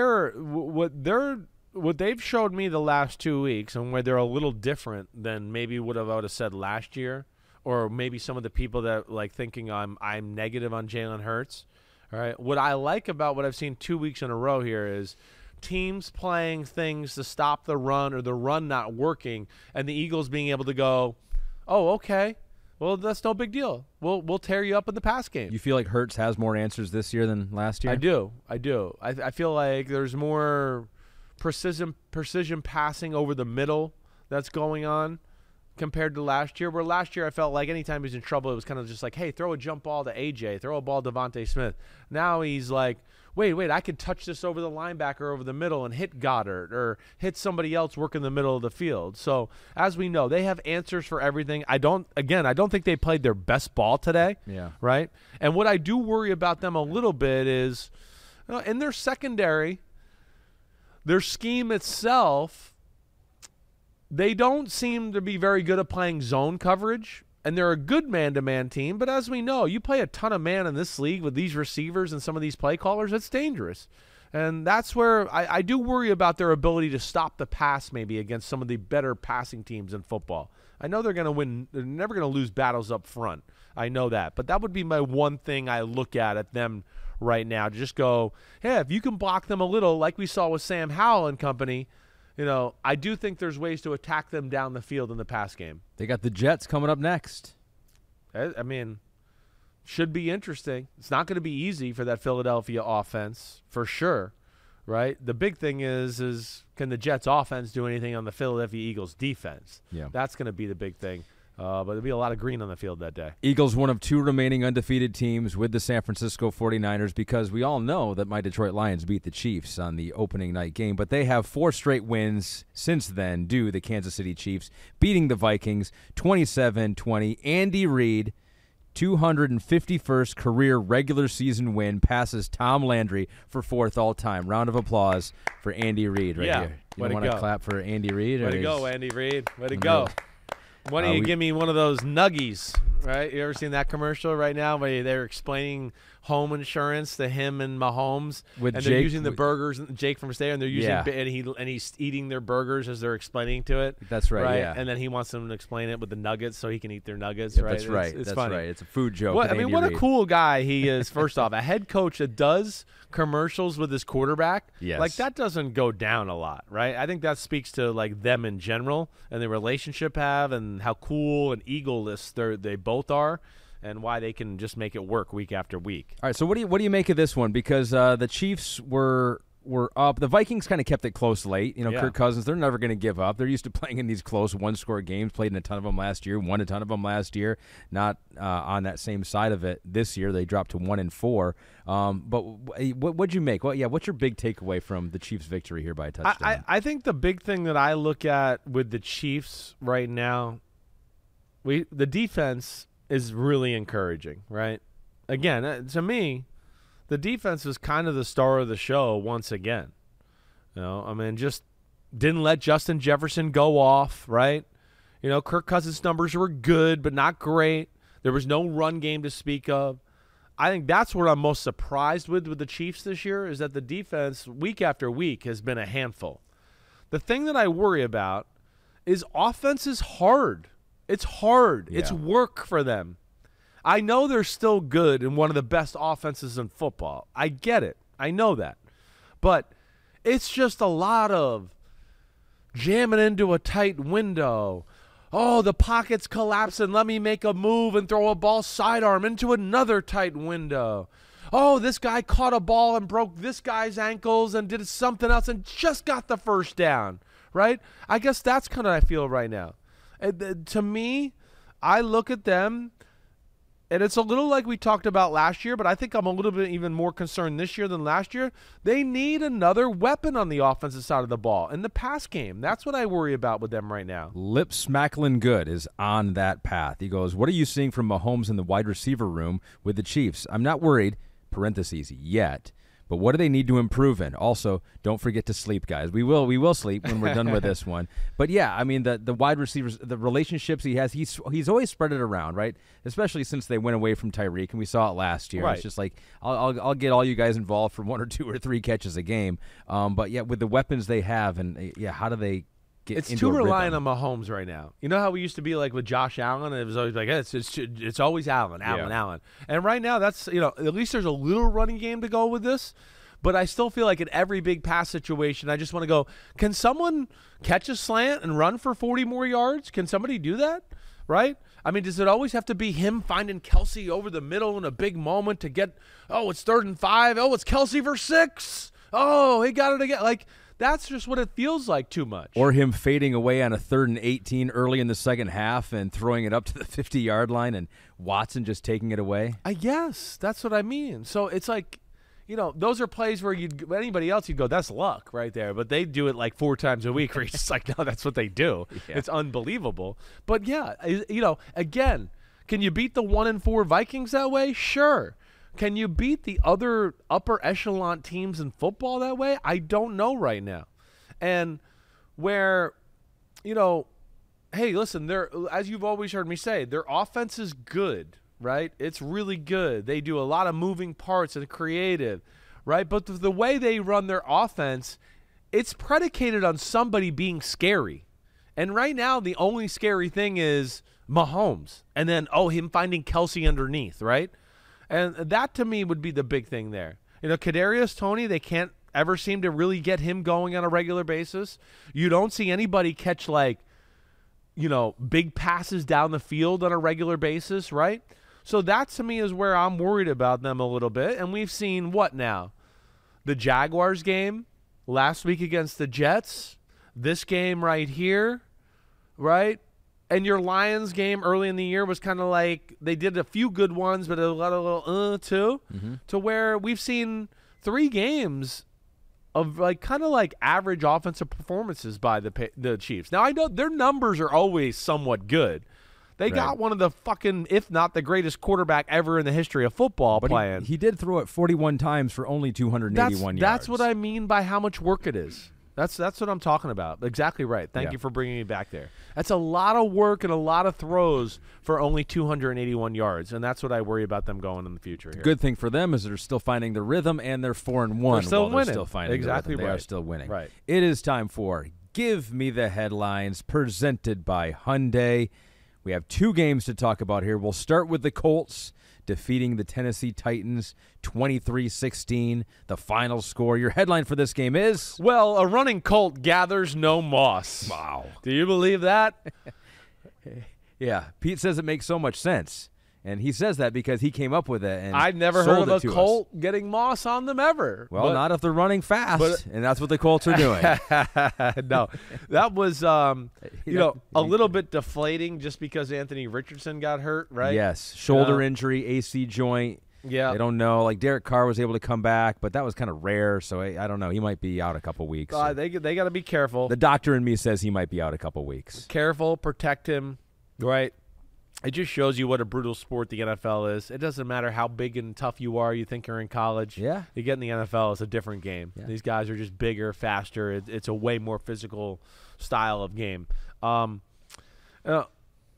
what they've showed me the last 2 weeks, and where they're a little different than maybe what I would have said last year, or maybe some of the people that like thinking I'm negative on Jalen Hurts. All right, what I like about what I've seen 2 weeks in a row here is teams playing things to stop the run or the run not working, and the Eagles being able to go, oh, okay, well, that's no big deal. We'll tear you up in the pass game. You feel like Hurts has more answers this year than last year? I do. I feel like there's more precision passing over the middle that's going on compared to last year, where last year I felt like anytime he was in trouble, it was kind of just like, hey, throw a jump ball to AJ, throw a ball to Devontae Smith. Now he's like, wait, I could touch this over the linebacker over the middle and hit Goddard or hit somebody else working the middle of the field. So as we know, they have answers for everything. I don't think they played their best ball today. Yeah. Right? And what I do worry about them a little bit is in their secondary, their scheme itself, they don't seem to be very good at playing zone coverage, and they're a good man-to-man team. But as we know, you play a ton of man in this league with these receivers and some of these play callers, it's dangerous. And that's where I do worry about their ability to stop the pass maybe against some of the better passing teams in football. I know they're going to win. They're never going to lose battles up front. I know that. But that would be my one thing I look at them right now, to just go, hey, if you can block them a little like we saw with Sam Howell and company, I do think there's ways to attack them down the field in the pass game. They got the Jets coming up next. I mean, should be interesting. It's not going to be easy for that Philadelphia offense, for sure, right? The big thing is can the Jets offense do anything on the Philadelphia Eagles defense? Yeah. That's going to be the big thing. But there'll be a lot of green on the field that day. Eagles, one of 2 remaining undefeated teams with the San Francisco 49ers, because we all know that my Detroit Lions beat the Chiefs on the opening night game, but they have 4 straight wins since then due the Kansas City Chiefs beating the Vikings 27-20. Andy Reid, 251st career regular season win, passes Tom Landry for 4th all-time. Round of applause for Andy Reid right here. You Way to want to go. clap for Andy Reid? Way to go, Andy Reid. Way to go. Why don't you give me one of those nuggies, right? You ever seen that commercial right now where they're explaining home insurance to him and Mahomes, with and Jake, they're using the burgers, Jake from Stay, and they're using and he's eating their burgers as they're explaining to it. That's right, yeah. And then he wants them to explain it with the nuggets so he can eat their nuggets, right? That's right. It's that's funny. right. It's a food joke. What Reid. a cool guy he is. First off, a head coach that does commercials with his quarterback. Yes. Like, that doesn't go down a lot, right? I think that speaks to like them in general and the relationship have and how cool and egoless they both are, and why they can just make it work week after week. All right, so what do you make of this one? Because the Chiefs were up. The Vikings kind of kept it close late. Kirk Cousins, they're never going to give up. They're used to playing in these close one-score games, played in a ton of them last year, won a ton of them last year. Not on that same side of it this year. They dropped to 1-4. But what'd you make? Well, yeah, what's your big takeaway from the Chiefs' victory here by a touchdown? I think the big thing that I look at with the Chiefs right now, the defense is really encouraging, right? Again, to me, the defense was kind of the star of the show once again. Just didn't let Justin Jefferson go off, right? Kirk Cousins' numbers were good, but not great. There was no run game to speak of. I think that's what I'm most surprised with the Chiefs this year, is that the defense, week after week, has been a handful. The thing that I worry about is offense is hard. It's hard. Yeah. It's work for them. I know they're still good and one of the best offenses in football. I get it. I know that. But it's just a lot of jamming into a tight window. Oh, the pocket's collapsing. Let me make a move and throw a ball sidearm into another tight window. Oh, this guy caught a ball and broke this guy's ankles and did something else and just got the first down, right? I guess that's kind of how I feel right now. To me, I look at them, and it's a little like we talked about last year, but I think I'm a little bit even more concerned this year than last year. They need another weapon on the offensive side of the ball in the pass game. That's what I worry about with them right now. Lip Smacklin Good is on that path. He goes, what are you seeing from Mahomes in the wide receiver room with the Chiefs? I'm not worried, parentheses, yet, But what do they need to improve in? Also, don't forget to sleep, guys. We will sleep when we're done with this one. But yeah, I mean the wide receivers, the relationships he has, he's always spread it around, right? Especially since they went away from Tyreek, and we saw it last year. Right. It's just like I'll get all you guys involved for 1 or 2 or 3 catches a game. But yeah, with the weapons they have, and yeah, how do they? It's too reliant on Mahomes right now. You know how we used to be like with Josh Allen? It was always like, it's always Allen. And right now, that's, at least there's a little running game to go with this. But I still feel like in every big pass situation, I just want to go, can someone catch a slant and run for 40 more yards? Can somebody do that? Right? I mean, does it always have to be him finding Kelsey over the middle in a big moment to get, it's 3rd and 5. Oh, it's Kelsey for 6. Oh, he got it again. Like, that's just what it feels like too much. Or him fading away on a 3rd and 18 early in the second half and throwing it up to the 50-yard line and Watson just taking it away. I guess. That's what I mean. So it's like, those are plays where anybody else, you'd go, that's luck right there. But they do it like 4 times a week where you're just like, no, that's what they do. Yeah. It's unbelievable. But yeah, again, can you beat the 1-4 Vikings that way? Sure. Can you beat the other upper echelon teams in football that way? I don't know right now. And where, hey, listen, as you've always heard me say, their offense is good, right? It's really good. They do a lot of moving parts and creative, right? But the way they run their offense, it's predicated on somebody being scary. And right now, the only scary thing is Mahomes. And then, him finding Kelsey underneath, right? And that, to me, would be the big thing there. Kadarius Toney, they can't ever seem to really get him going on a regular basis. You don't see anybody catch, big passes down the field on a regular basis, right? So that, to me, is where I'm worried about them a little bit. And we've seen what now? The Jaguars game last week against the Jets. This game right here, right? And your Lions game early in the year was kind of like they did a few good ones, but a lot of little too, to where we've seen 3 games of kind of average offensive performances by the Chiefs. Now I know their numbers are always somewhat good. They got one of the fucking, if not the greatest quarterback ever in the history of football playing. He did throw it 41 times for only 281 yards. That's what I mean by how much work it is. That's what I'm talking about. Exactly right. Thank you for bringing me back there. That's a lot of work and a lot of throws for only 281 yards, and that's what I worry about them going in the future here. Good thing for them is they're still finding the rhythm, and they're 4-1. They're still winning. They're still finding exactly the rhythm. right. They are still winning. Right. It is time for Give Me the Headlines, presented by Hyundai. We have 2 games to talk about here. We'll start with the Colts defeating the Tennessee Titans 23-16, the final score. Your headline for this game is? Well, a running colt gathers no moss. Wow. Do you believe that? Yeah, Pete says it makes so much sense. And he says that because he came up with it. And I've never heard of a colt getting moss on them ever. Well, not if they're running fast, and that's what the Colts are doing. No, that was a little bit deflating just because Anthony Richardson got hurt, right? Yes, shoulder injury, AC joint. Yeah, I don't know. Derek Carr was able to come back, but that was kind of rare. So I don't know. He might be out a couple weeks. They got to be careful. The doctor in me says he might be out a couple weeks. Careful, protect him, right? It just shows you what a brutal sport the NFL is. It doesn't matter how big and tough you are. You think you're in college. Yeah. You get in the NFL, it's a different game. Yeah. These guys are just bigger, faster. It's a way more physical style of game. The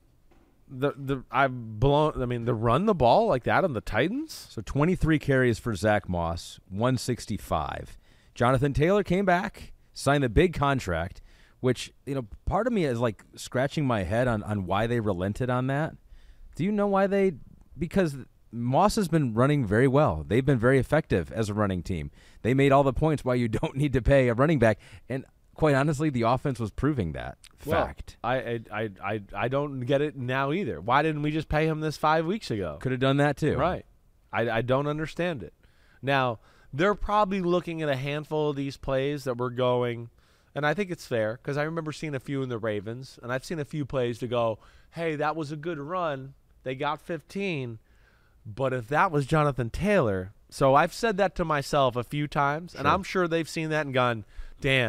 run the ball like that on the Titans. So 23 carries for Zach Moss, 165. Jonathan Taylor came back, signed a big contract, which, part of me is scratching my head on why they relented on that. Do you know why because Moss has been running very well. They've been very effective as a running team. They made all the points why you don't need to pay a running back. And quite honestly, the offense was proving that fact. I don't get it now either. Why didn't we just pay him this 5 weeks ago? Could have done that too. Right. I don't understand it. Now, they're probably looking at a handful of these plays that we're going, and I think it's fair because I remember seeing a few in the Ravens, and I've seen a few plays to go, hey, that was a good run. They got 15. But if that was Jonathan Taylor, so I've said that to myself a few times, and I'm sure they've seen that and gone, damn,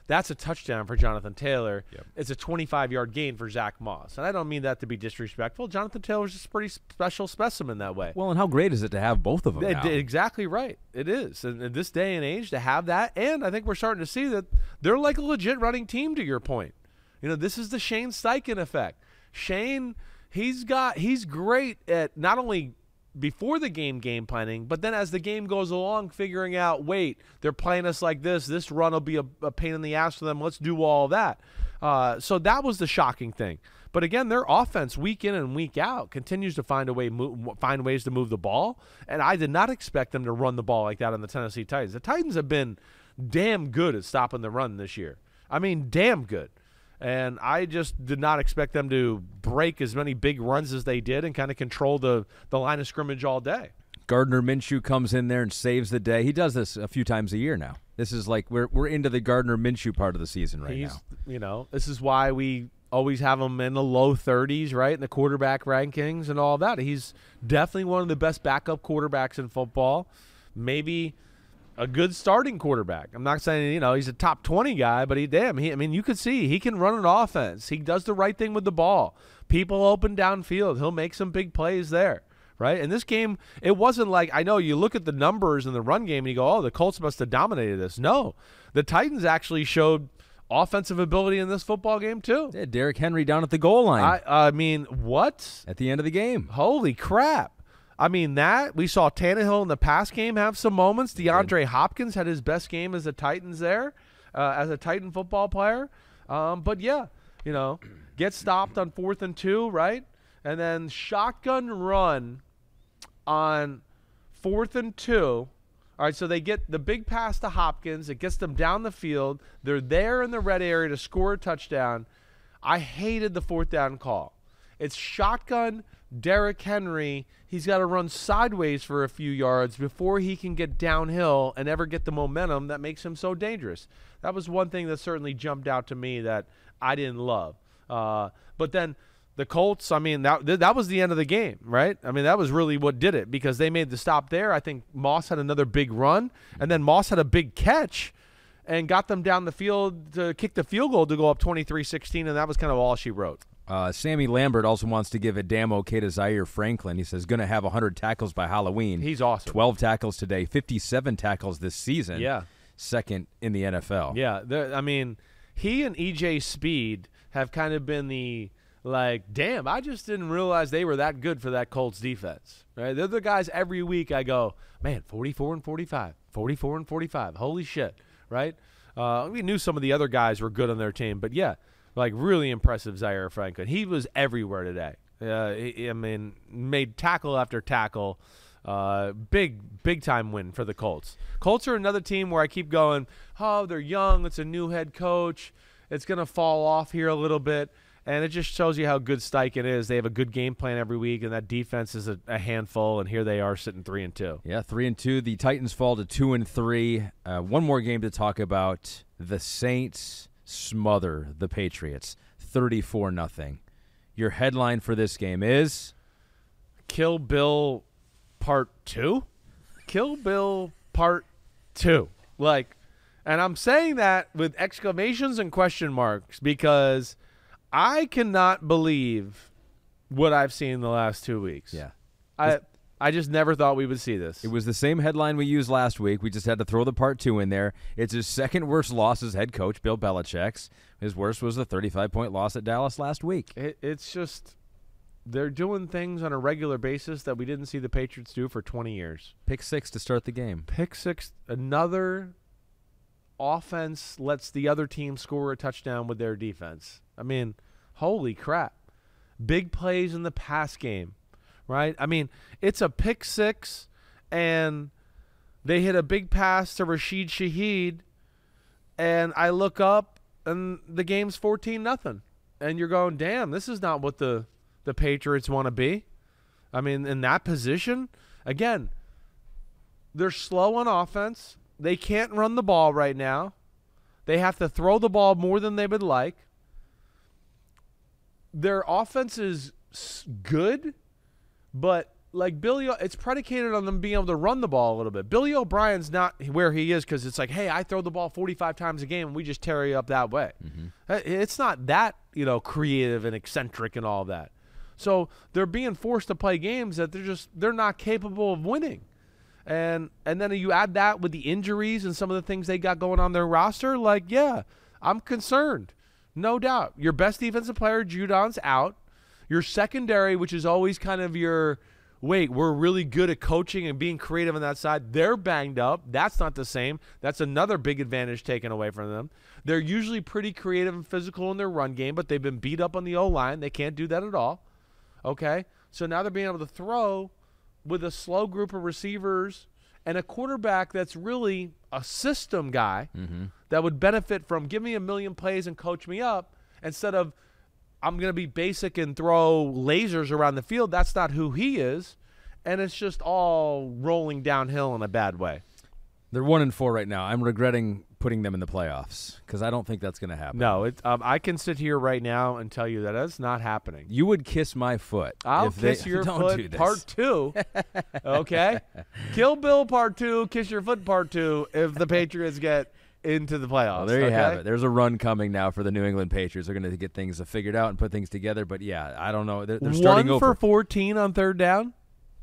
that's a touchdown for Jonathan Taylor. Yep. It's a 25-yard gain for Zach Moss. And I don't mean that to be disrespectful. Jonathan Taylor's just a pretty special specimen that way. Well, and how great is it to have both of them now? Exactly right. It is. And in this day and age, to have that, and I think we're starting to see that they're like a legit running team, to your point. This is the Shane Steichen effect. Shane, he's great at not only before the game planning, but then as the game goes along, figuring out, wait, they're playing us like this run will be a pain in the ass for them, let's do all that. So that was the shocking thing. But again, their offense week in and week out continues to find ways to move the ball, and I did not expect them to run the ball like that on the Tennessee Titans. The Titans have been damn good at stopping the run this year. I mean, damn good. And I just did not expect them to break as many big runs as they did and kind of control the line of scrimmage all day. Gardner Minshew comes in there and saves the day. He does this a few times a year now. This is like we're into the Gardner Minshew part of the season now. This is why we always have him in the low 30s, right, in the quarterback rankings and all that. He's definitely one of the best backup quarterbacks in football. Maybe a good starting quarterback. I'm not saying, he's a top 20 guy, but you could see he can run an offense. He does the right thing with the ball. People open downfield. He'll make some big plays there, right? In this game, it wasn't like, I know you look at the numbers in the run game and you go, oh, the Colts must have dominated this. No, the Titans actually showed offensive ability in this football game too. Yeah, Derrick Henry down at the goal line. I mean, what? At the end of the game. Holy crap. I mean, we saw Tannehill in the pass game have some moments. DeAndre Hopkins had his best game as a Titans there, as a Titan football player. But yeah, get stopped on 4th and 2, right? And then shotgun run on 4th and 2. All right, so they get the big pass to Hopkins. It gets them down the field. They're there in the red area to score a touchdown. I hated the 4th down call. It's shotgun Derrick Henry. He's got to run sideways for a few yards before he can get downhill and ever get the momentum that makes him so dangerous. That was one thing that certainly jumped out to me that I didn't love. But then the Colts, I mean, that was the end of the game, right? I mean, that was really what did it because they made the stop there. I think Moss had another big run, and then Moss had a big catch and got them down the field to kick the field goal to go up 23-16, and that was kind of all she wrote. Sammy Lambert also wants to give a damn okay to Zaire Franklin. He says, going to have 100 tackles by Halloween. He's awesome. 12 tackles today, 57 tackles this season. Yeah. Second in the NFL. Yeah. I mean, he and E.J. Speed have kind of been the, damn, I just didn't realize they were that good for that Colts defense. Right? They're the guys every week I go, man, 44 and 45, 44 and 45. Holy shit, right? We knew some of the other guys were good on their team, but yeah. Really impressive Zaire Franklin. He was everywhere today. Made tackle after tackle. Big time win for the Colts. Colts are another team where I keep going, oh, they're young. It's a new head coach. It's going to fall off here a little bit. And it just shows you how good Steichen is. They have a good game plan every week, and that defense is a handful, and here they are sitting 3-2. Yeah, 3-2. The Titans fall to 2-3. One more game to talk about. The Saints smother the Patriots 34-0. Your headline for this game is Kill Bill Part 2? Kill Bill Part 2. And I'm saying that with exclamations and question marks because I cannot believe what I've seen in the last 2 weeks. Yeah. I just never thought we would see this. It was the same headline we used last week. We just had to throw the Part 2 in there. It's his second worst loss as head coach, Bill Belichick's. His worst was the 35-point loss at Dallas last week. It's just they're doing things on a regular basis that we didn't see the Patriots do for 20 years. Pick 6 to start the game. Pick 6, another offense lets the other team score a touchdown with their defense. I mean, holy crap. Big plays in the pass game. Right? I mean, it's a pick 6, and they hit a big pass to Rashid Shaheed, and I look up, and the game's 14-0. And you're going, damn, this is not what the Patriots want to be. I mean, in that position, again, they're slow on offense. They can't run the ball right now. They have to throw the ball more than they would like. Their offense is good, but like it's predicated on them being able to run the ball a little bit. Billy O'Brien's not where he is because it's like, hey, I throw the ball 45 times a game and we just tear you up that way. It's not that, creative and eccentric and all that. So they're being forced to play games that they're not capable of winning. And then you add that with the injuries and some of the things they got going on their roster, like, yeah, I'm concerned. No doubt. Your best defensive player, Judon's out. Your secondary, which is always kind of we're really good at coaching and being creative on that side. They're banged up. That's not the same. That's another big advantage taken away from them. They're usually pretty creative and physical in their run game, but they've been beat up on the O-line. They can't do that at all. Okay? So now they're being able to throw with a slow group of receivers and a quarterback that's really a system guy that would benefit from give me a million plays and coach me up instead of I'm going to be basic and throw lasers around the field. That's not who he is, and it's just all rolling downhill in a bad way. They're 1-4 right now. I'm regretting putting them in the playoffs because I don't think that's going to happen. No, I can sit here right now and tell you that that's not happening. You would kiss my foot. I'll if kiss your foot part 2. Okay? Kill Bill part 2, kiss your foot part 2 if the Patriots get into the playoffs. Well, there you have it. There's a run coming now for the New England Patriots. They're going to get things figured out and put things together. But, yeah, I don't know. They're starting over. 1 for 14 on third down.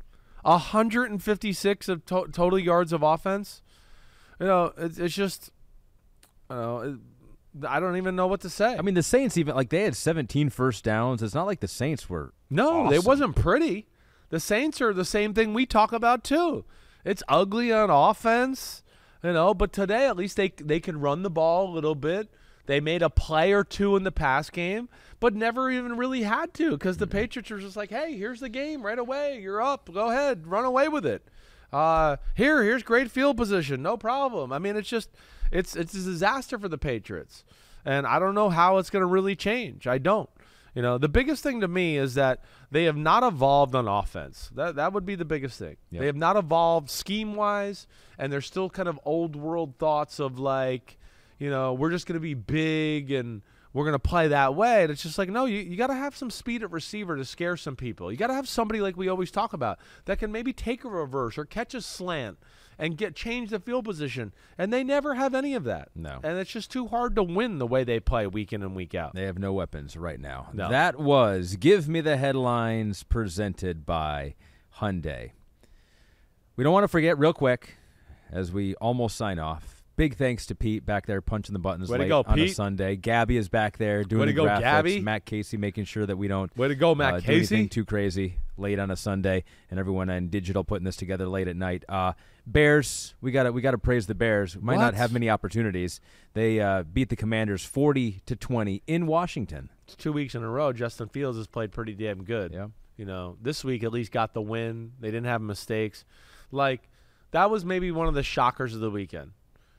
156 of total yards of offense. It's just, I don't even know what to say. I mean, the Saints even, they had 17 first downs. It's not like the Saints were awesome. It wasn't pretty. The Saints are the same thing we talk about, too. It's ugly on offense, but today at least they can run the ball a little bit. They made a play or two in the pass game, but never even really had to because the Patriots were just like, hey, here's the game right away. You're up. Go ahead. Run away with it. Here's great field position. No problem. I mean, it's a disaster for the Patriots. And I don't know how it's going to really change. I don't. The biggest thing to me is that they have not evolved on offense. That would be the biggest thing. Yep. They have not evolved scheme-wise, and they're still kind of old-world thoughts of we're just going to be big and we're going to play that way. And it's just like, no, you got to have some speed at receiver to scare some people. You got to have somebody like we always talk about that can maybe take a reverse or catch a slant and change the field position. And they never have any of that. No. And it's just too hard to win the way they play week in and week out. They have no weapons right now. No. That was Give Me the Headlines presented by Hyundai. We don't want to forget real quick as we almost sign off. Big thanks to Pete back there punching the buttons late on a Sunday. Gabby is back there doing the graphics. Gabby. Matt Casey making sure that we don't Way to go, Matt do Casey. anything too crazy late on a Sunday, and everyone in digital putting this together late at night. Bears, we gotta praise the Bears. Might not have many opportunities. They beat the Commanders 40-20 in Washington. It's 2 weeks in a row. Justin Fields has played pretty damn good. Yeah. This week at least got the win. They didn't have mistakes. That was maybe one of the shockers of the weekend.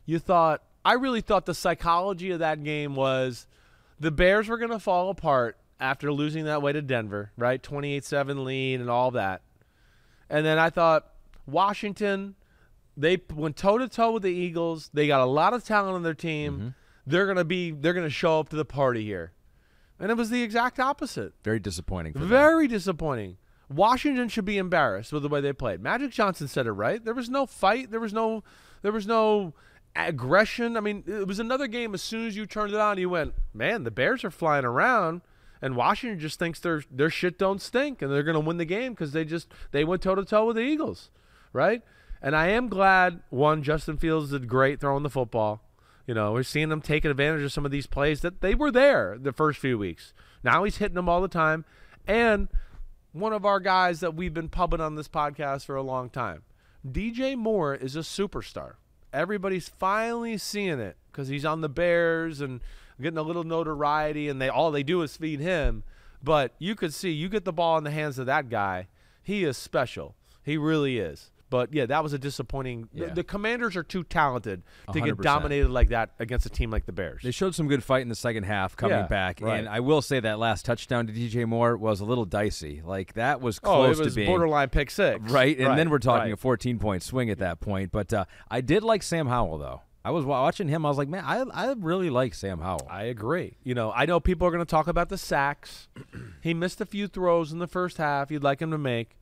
I really thought the psychology of that game was the Bears were going to fall apart after losing that way to Denver, right? 28-7 lead and all that. And then I thought Washington, they went toe-to-toe with the Eagles. They got a lot of talent on their team. They're going to show up to the party here. And it was the exact opposite. Very disappointing for them. Very disappointing. Washington should be embarrassed with the way they played. Magic Johnson said it right. There was no fight. There was no aggression. I mean, it was another game. As soon as you turned it on, you went, man, the Bears are flying around, and Washington just thinks their shit don't stink, and they're going to win the game because they went toe-to-toe with the Eagles, right? And I am glad, Justin Fields did great throwing the football. We're seeing him taking advantage of some of these plays that they were there the first few weeks. Now he's hitting them all the time. And one of our guys that we've been pubbing on this podcast for a long time, DJ Moore is a superstar. Everybody's finally seeing it because he's on the Bears and getting a little notoriety, and all they do is feed him. But you could see, you get the ball in the hands of that guy, he is special. He really is. But, yeah, that was a disappointing – the Commanders are too talented to 100%. Get dominated like that against a team like the Bears. They showed some good fight in the second half coming back. Right. And I will say that last touchdown to DJ Moore was a little dicey. That was close to being – borderline pick six. Right, and then we're talking a 14-point swing at that point. But I did like Sam Howell, though. I was watching him. I was like, man, I really like Sam Howell. I agree. I know people are going to talk about the sacks. He missed a few throws in the first half you'd like him to make.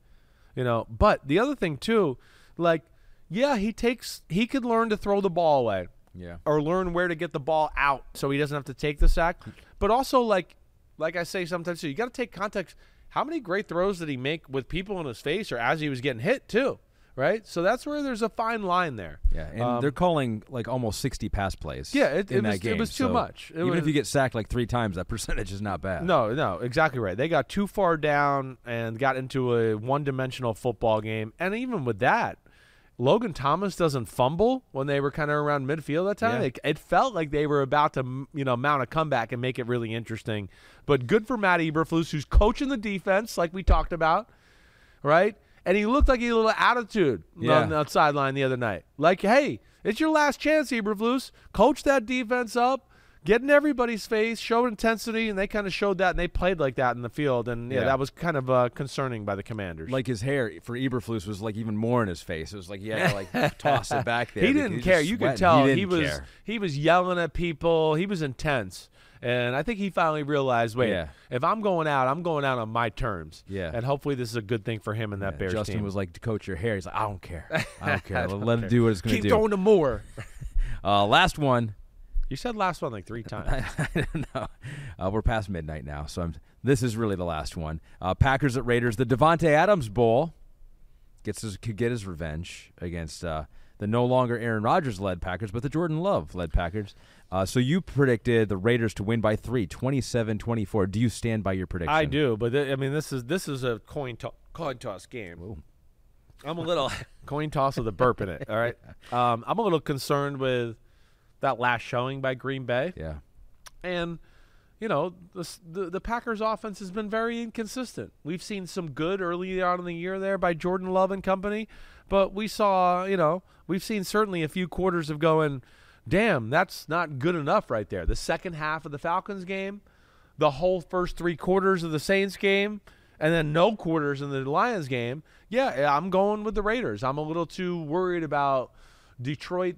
But the other thing too, like, yeah, he could learn to throw the ball away. Yeah. Or learn where to get the ball out so he doesn't have to take the sack. But also, like I say sometimes, so you got to take context. How many great throws did he make with people in his face or as he was getting hit too, right? So that's where there's a fine line there. Yeah, and they're calling like almost 60 pass plays. Yeah, it was too much. Even if you get sacked like 3 times, that percentage is not bad. No, exactly right. They got too far down and got into a one-dimensional football game. And even with that, Logan Thomas doesn't fumble when they were kind of around midfield that time. Yeah. It felt like they were about to, mount a comeback and make it really interesting. But good for Matt Eberflus, who's coaching the defense, like we talked about, right? And he looked like he had a little attitude on the sideline the other night. Like, hey, it's your last chance, Eberflus. Coach that defense up. Get in everybody's face, show intensity, and they kind of showed that, and they played like that in the field. And, that was kind of concerning by the Commanders. Like his hair for Eberflus was like even more in his face. It was like he had to like toss it back there. He didn't care. You could tell he was yelling at people. He was intense. And I think he finally realized, if I'm going out on my terms. Yeah. And hopefully this is a good thing for him and that Bears Justin team. was like, coach your hair. He's like, I don't care. Let it do what it's going to do. Keep throwing to more. Last one. You said last one like 3 times. I don't know. We're past midnight now, so this is really the last one. Packers at Raiders. The Devontae Adams Bowl could get his revenge against the no longer Aaron Rodgers-led Packers, but the Jordan Love-led Packers. So you predicted the Raiders to win by 3, 27-24. Do you stand by your prediction? I do, but this is a coin toss game. Ooh. I'm a little coin toss with a burp in it. All right, I'm a little concerned with that last showing by Green Bay. Yeah. And, the Packers offense has been very inconsistent. We've seen some good early on in the year there by Jordan Love and company, but we've seen certainly a few quarters of going, damn, that's not good enough right there. The second half of the Falcons game, the whole first 3 quarters of the Saints game, and then no quarters in the Lions game. Yeah, I'm going with the Raiders. I'm a little too worried about Green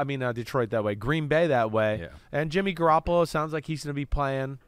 Bay that way. Yeah. And Jimmy Garoppolo sounds like he's going to be playing.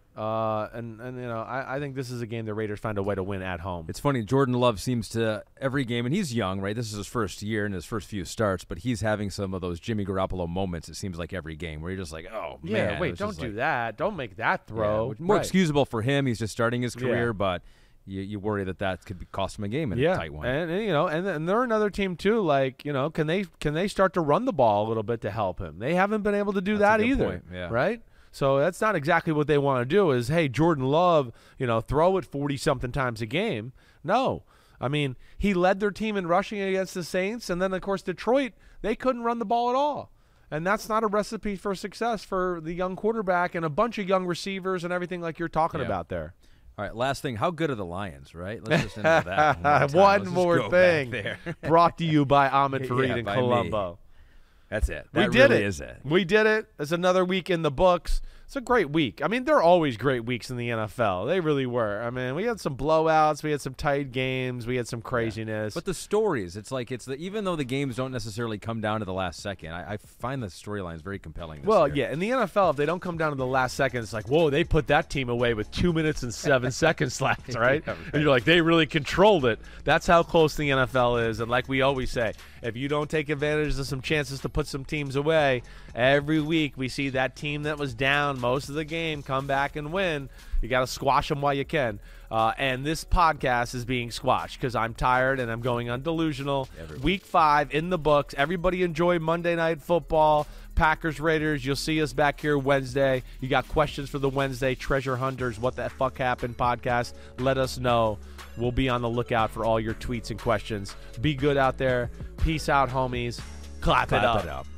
I think this is a game the Raiders find a way to win at home. It's funny, Jordan Love seems to every game, and he's young, right? This is his first year and his first few starts, but he's having some of those Jimmy Garoppolo moments, it seems like every game, where you're just like, oh, man. Yeah, wait, don't do that. Don't make that throw. Yeah, more excusable for him. He's just starting his career, but you worry that could cost him a game in a tight one. And they're another team too. Like, can they start to run the ball a little bit to help him? They haven't been able to do that either. Point. Yeah. Right? So that's not exactly what they want to do. Is, hey, Jordan Love, throw it 40-something times a game. No, I mean, he led their team in rushing against the Saints, and then of course Detroit, they couldn't run the ball at all. And that's not a recipe for success for the young quarterback and a bunch of young receivers and everything like you're talking about there. All right, last thing. How good are the Lions, right? Let's just end with that. One more thing. Brought to you by Ahmed Fareed in Colombo. Me. That's it. We did it. We did it. It's another week in the books. It's a great week. I mean, they're always great weeks in the NFL. They really were. I mean, we had some blowouts. We had some tight games. We had some craziness. But the stories, even though the games don't necessarily come down to the last second, I find the storylines very compelling this year. Yeah, in the NFL, if they don't come down to the last second, it's like, whoa, they put that team away with 2 minutes and 7 seconds left, right? Yeah, right? And you're like, they really controlled it. That's how close the NFL is. And like we always say, if you don't take advantage of some chances to put some teams away, every week we see that team that was down most of the game come back and win. You got to squash them while you can. And this podcast is being squashed because I'm tired and I'm going on delusional. Week 5 in the books. Everybody enjoy Monday Night Football. Packers, Raiders. You'll see us back here Wednesday. You got questions for the Wednesday Treasure Hunters, What the Fuck Happened podcast. Let us know. We'll be on the lookout for all your tweets and questions. Be good out there. Peace out, homies. Clap it up.